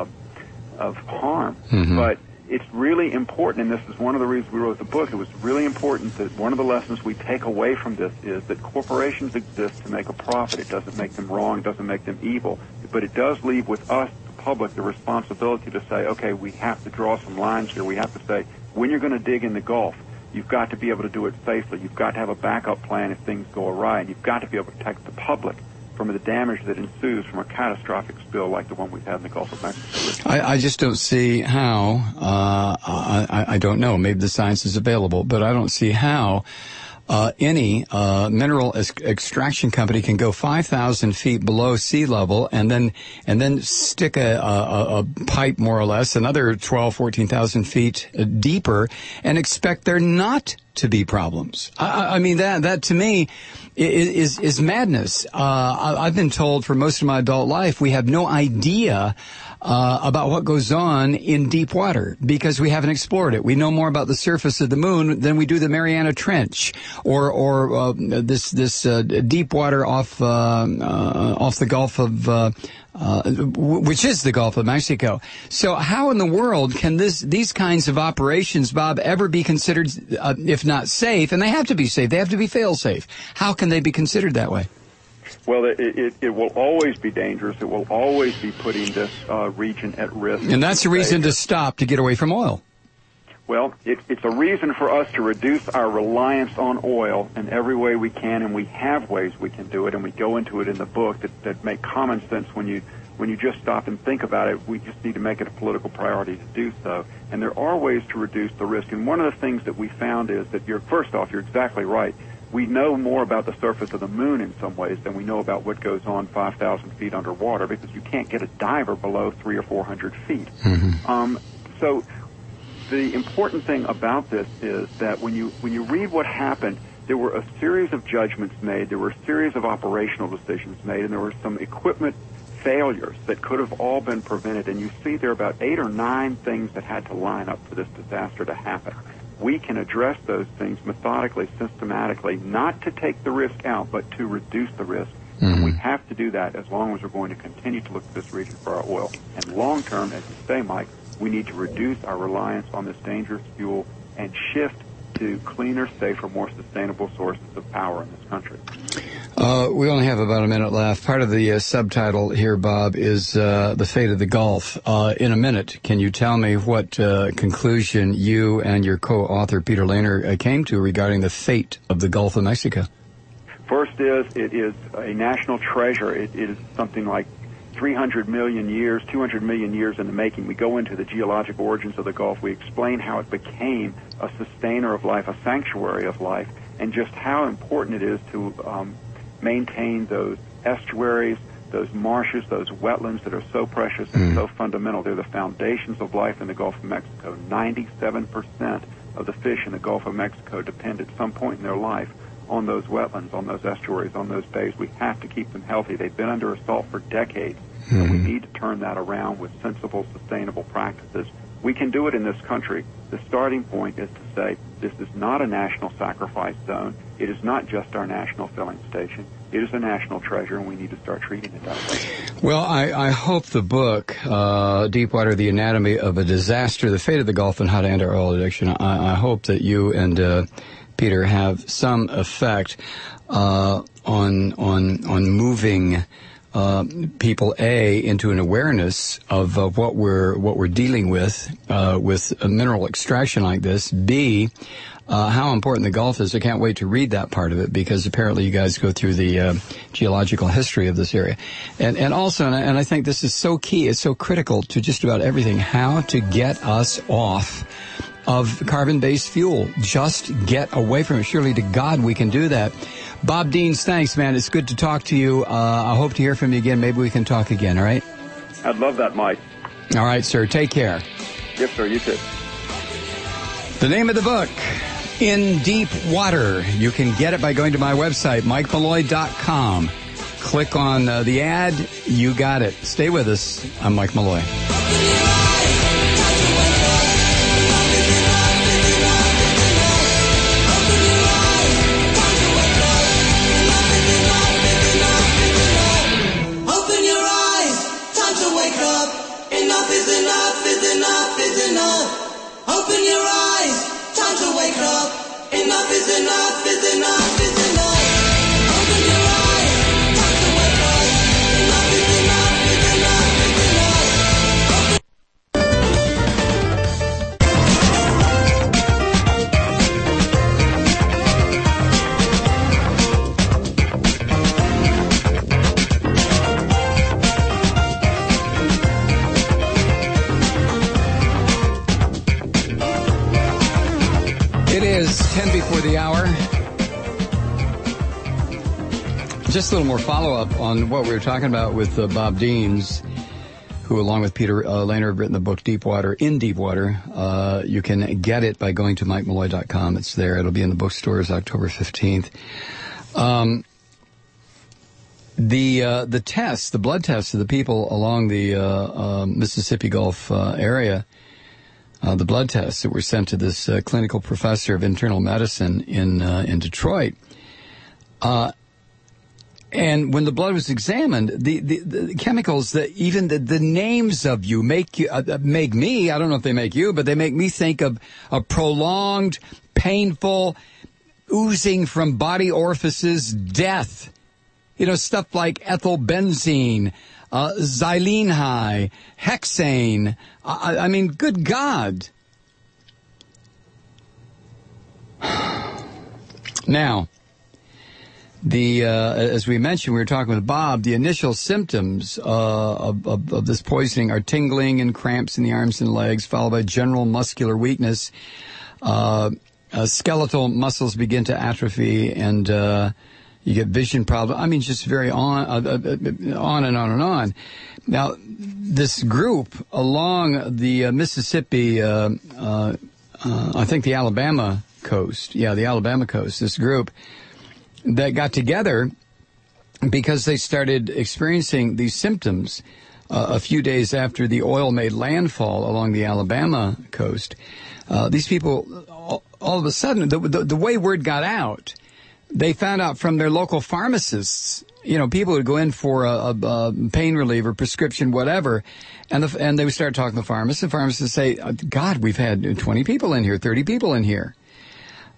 of harm. Mm-hmm. But it's really important, and this is one of the reasons we wrote the book. It was really important that one of the lessons we take away from this is that corporations exist to make a profit. It doesn't make them wrong, it doesn't make them evil, but it does leave with us, the public, the responsibility to say, okay, we have to draw some lines here. We have to say, when you're going to dig in the Gulf, you've got to be able to do it safely. You've got to have a backup plan if things go awry, and you've got to be able to protect the public from the damage that ensues from a catastrophic spill like the one we've had in the Gulf of Mexico. I, I just don't see how, uh, I, I don't know, maybe the science is available, but I don't see how uh, any uh, mineral ex- extraction company can go five thousand feet below sea level and then and then stick a, a, a pipe more or less another twelve, fourteen thousand feet deeper and expect there not to be problems. I, I mean, that that to me is is madness. Uh, I've been told for most of my adult life we have no idea uh, about what goes on in deep water because we haven't explored it. We know more about the surface of the moon than we do the Mariana Trench or or uh, this this uh, deep water off uh, uh, off the Gulf of. Uh, Uh, which is the Gulf of Mexico. So how in the world can this these kinds of operations, Bob, ever be considered, uh, if not safe, and they have to be safe, they have to be fail-safe. How can they be considered that way? Well, it, it, it will always be dangerous. It will always be putting this uh, region at risk. And that's a reason to stop, to get away from oil. Well, it, it's a reason for us to reduce our reliance on oil in every way we can, and we have ways we can do it, and we go into it in the book that, that make common sense when you when you just stop and think about it. We just need to make it a political priority to do so. And there are ways to reduce the risk. And one of the things that we found is that you're first off, you're exactly right. We know more about the surface of the moon in some ways than we know about what goes on five thousand feet underwater, because you can't get a diver below three or four hundred feet. Mm-hmm. Um, so. The important thing about this is that when you when you read what happened, there were a series of judgments made, there were a series of operational decisions made, and there were some equipment failures that could have all been prevented. And you see there are about eight or nine things that had to line up for this disaster to happen. We can address those things methodically, systematically, not to take the risk out, but to reduce the risk. Mm-hmm. And we have to do that as long as we're going to continue to look at this region for our oil. And long term, as you say, Mike, we need to reduce our reliance on this dangerous fuel and shift to cleaner, safer, more sustainable sources of power in this country. Uh, we only have about a minute left. Part of the uh, subtitle here, Bob, is uh, the fate of the Gulf. Uh, in a minute, can you tell me what uh, conclusion you and your co-author, Peter Lehner, uh, came to regarding the fate of the Gulf of Mexico? First is, it is a national treasure. It, it is something like three hundred million years, two hundred million years in the making. We go into the geologic origins of the Gulf. We explain how it became a sustainer of life, a sanctuary of life, and just how important it is to um, maintain those estuaries, those marshes, those wetlands that are so precious and mm. so fundamental. They're the foundations of life in the Gulf of Mexico. ninety-seven percent of the fish in the Gulf of Mexico depend at some point in their life on those wetlands, on those estuaries, on those bays. We have to keep them healthy. They've been under assault for decades, mm-hmm. and we need to turn that around with sensible, sustainable practices. We can do it in this country. The starting point is to say this is not a national sacrifice zone. It is not just our national filling station. It is a national treasure, and we need to start treating it that way. Well, I, I hope the book, uh, Deepwater, The Anatomy of a Disaster, The Fate of the Gulf, and How to End Our Oil Addiction, I, I hope that you and uh, Peter have some effect uh, on on on moving uh, people A into an awareness of uh, what we're what we're dealing with uh, with a mineral extraction like this. B, uh, how important the Gulf is. I can't wait to read that part of it, because apparently you guys go through the uh, geological history of this area, and and also and I, and I think this is so key. It's so critical to just about everything. How to get us off of carbon-based fuel. Just get away from it. Surely to God we can do that. Bob Deans, thanks, man. It's good to talk to you. Uh, I hope to hear from you again. Maybe we can talk again, all right? I'd love that, Mike. All right, sir. Take care. Yes, sir. You too. The name of the book, In Deep Water. You can get it by going to my website, mike malloy dot com. Click on uh, the ad. You got it. Stay with us. I'm Mike Malloy. Open your eyes, time to wake up. Enough is enough, is enough, is enough. Open your eyes, time to wake up. Enough is enough, is enough, is enough. It is ten before the hour. Just a little more follow-up on what we were talking about with uh, Bob Deans, who, along with Peter uh, Lehner, have written the book Deepwater, In Deepwater. Uh, you can get it by going to mike malloy dot com. It's there. It'll be in the bookstores October fifteenth. Um, the uh, the tests, the blood tests of the people along the uh, uh, Mississippi Gulf uh, area, Uh, the blood tests that were sent to this uh, clinical professor of internal medicine in uh, in Detroit. Uh, and when the blood was examined, the, the, the chemicals that even the, the names of you make you uh, make me, I don't know if they make you, but they make me think of a prolonged, painful, oozing from body orifices death. You know, stuff like ethylbenzene, Uh, xylene high, hexane. I, I mean, good God. Now, the uh, as we mentioned, we were talking with Bob, the initial symptoms uh, of, of, of this poisoning are tingling and cramps in the arms and legs, followed by general muscular weakness. Uh, uh, skeletal muscles begin to atrophy, and uh you get vision problems. I mean, just very on, uh, uh, on and on and on. Now, this group along the uh, Mississippi, uh, uh, uh, I think the Alabama coast, yeah, the Alabama coast, this group that got together because they started experiencing these symptoms uh, a few days after the oil made landfall along the Alabama coast. Uh, these people, all, all of a sudden, the, the, the way word got out, they found out from their local pharmacists, you know, people would go in for a, a, a pain reliever, prescription, whatever, and the, and they would start talking to the pharmacist. The pharmacist would say, God, we've had twenty people in here, thirty people in here.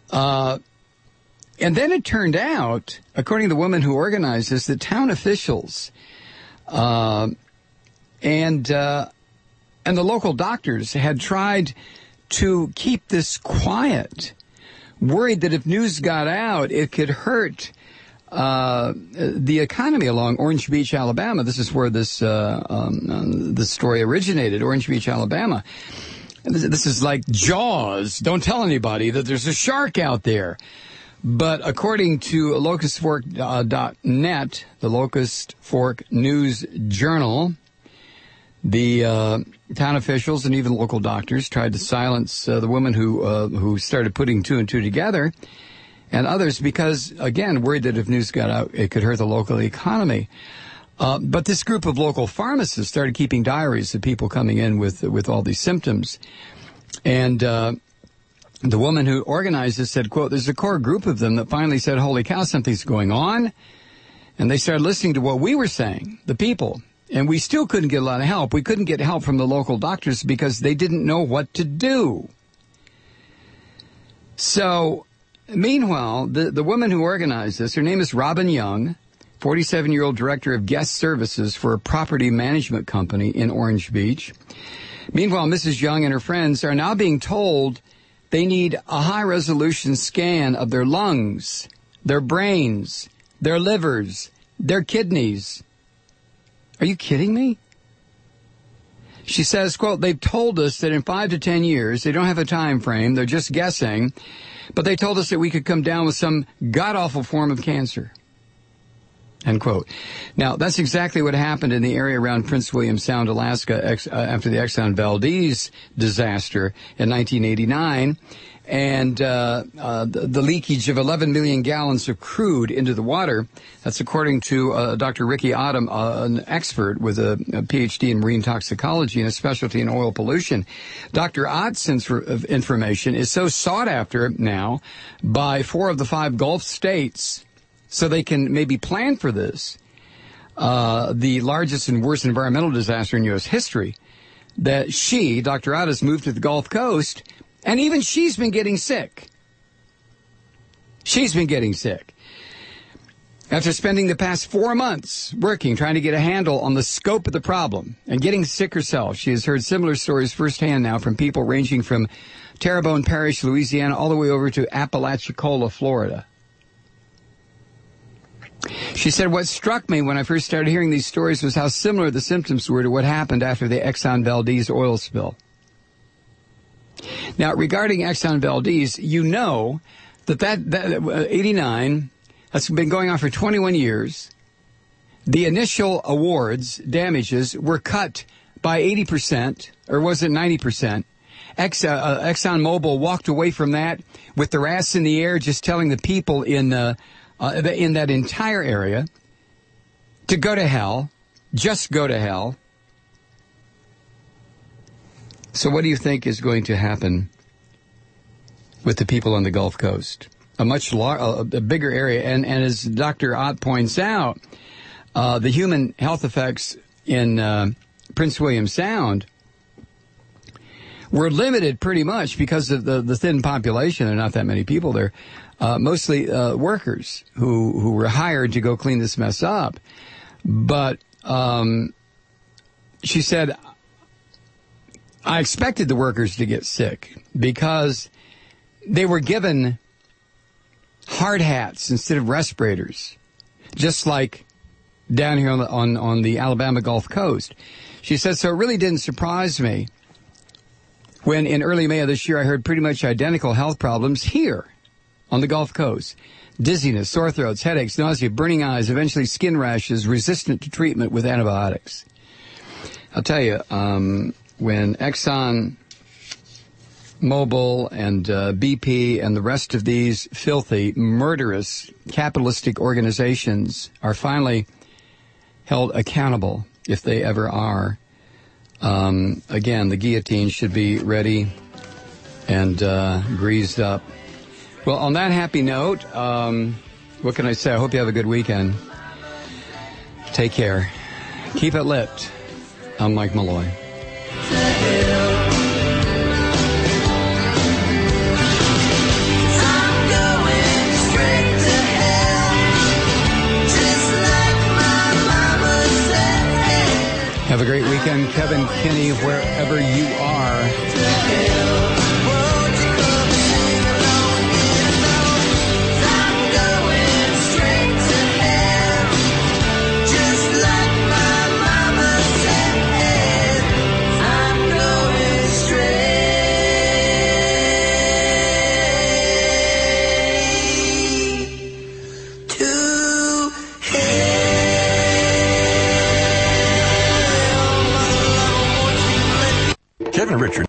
Uh, and then it turned out, according to the woman who organized this, that town officials uh, and uh, and the local doctors had tried to keep this quiet, worried that if news got out, it could hurt uh, the economy along Orange Beach, Alabama. This is where this uh, um, um, this story originated, Orange Beach, Alabama. This is like Jaws. Don't tell anybody that there's a shark out there. But according to locust fork dot net, the Locust Fork News Journal, the uh, town officials and even local doctors tried to silence uh, the woman who uh, who started putting two and two together, and others because, again, worried that if news got out, it could hurt the local economy. Uh, but this group of local pharmacists started keeping diaries of people coming in with with all these symptoms. And uh, the woman who organized this said, quote, there's a core group of them that finally said, holy cow, something's going on. And they started listening to what we were saying, the people. And we still couldn't get a lot of help. We couldn't get help from the local doctors because they didn't know what to do. So, meanwhile, the, the woman who organized this, her name is Robin Young, forty-seven-year-old director of guest services for a property management company in Orange Beach. Meanwhile, Missus Young and her friends are now being told they need a high-resolution scan of their lungs, their brains, their livers, their kidneys. Are you kidding me? She says, quote, they've told us that in five to ten years, they don't have a time frame, they're just guessing, but they told us that we could come down with some god-awful form of cancer. End quote. Now, that's exactly what happened in the area around Prince William Sound, Alaska, ex- uh, after the Exxon Valdez disaster in nineteen eighty-nine, and uh, uh, the, the leakage of eleven million gallons of crude into the water. That's according to uh, Doctor Ricky Odom, uh, an expert with a, a P H D in marine toxicology and a specialty in oil pollution. Doctor Ott's inf- information is so sought after now by four of the five Gulf states, so they can maybe plan for this, uh, the largest and worst environmental disaster in U S history, that she, Doctor Ott, has moved to the Gulf Coast, and even she's been getting sick. She's been getting sick. After spending the past four months working, trying to get a handle on the scope of the problem, and getting sick herself, she has heard similar stories firsthand now from people ranging from Terrebonne Parish, Louisiana, all the way over to Apalachicola, Florida. She said, what struck me when I first started hearing these stories was how similar the symptoms were to what happened after the Exxon Valdez oil spill. Now, regarding Exxon Valdez, you know that that, that uh, eighty-nine, that's been going on for twenty-one years. The initial awards, damages, were cut by eighty percent, or was it ninety percent? Ex, uh, uh, ExxonMobil walked away from that with their ass in the air, just telling the people in uh, Uh, in that entire area to go to hell, just go to hell. So what do you think is going to happen with the people on the Gulf Coast? A much lar- a bigger area. And, and as Doctor Ott points out, uh, the human health effects in uh, Prince William Sound were limited pretty much because of the, the thin population. There are not that many people there. Uh, mostly uh, workers who, who were hired to go clean this mess up. But um, she said, I expected the workers to get sick because they were given hard hats instead of respirators, just like down here on the, on, on the Alabama Gulf Coast. She said, so it really didn't surprise me when in early May of this year I heard pretty much identical health problems here on the Gulf Coast. Dizziness, sore throats, headaches, nausea, burning eyes, eventually skin rashes, resistant to treatment with antibiotics. I'll tell you, um, when Exxon Mobil and uh, B P and the rest of these filthy, murderous, capitalistic organizations are finally held accountable, if they ever are, um, again, the guillotine should be ready and uh, greased up. Well, on that happy note, um, what can I say? I hope you have a good weekend. Take care. Keep it lit. I'm Mike Malloy. I'm Have a great weekend, Kevin Kinney, wherever you are. Kevin Richards.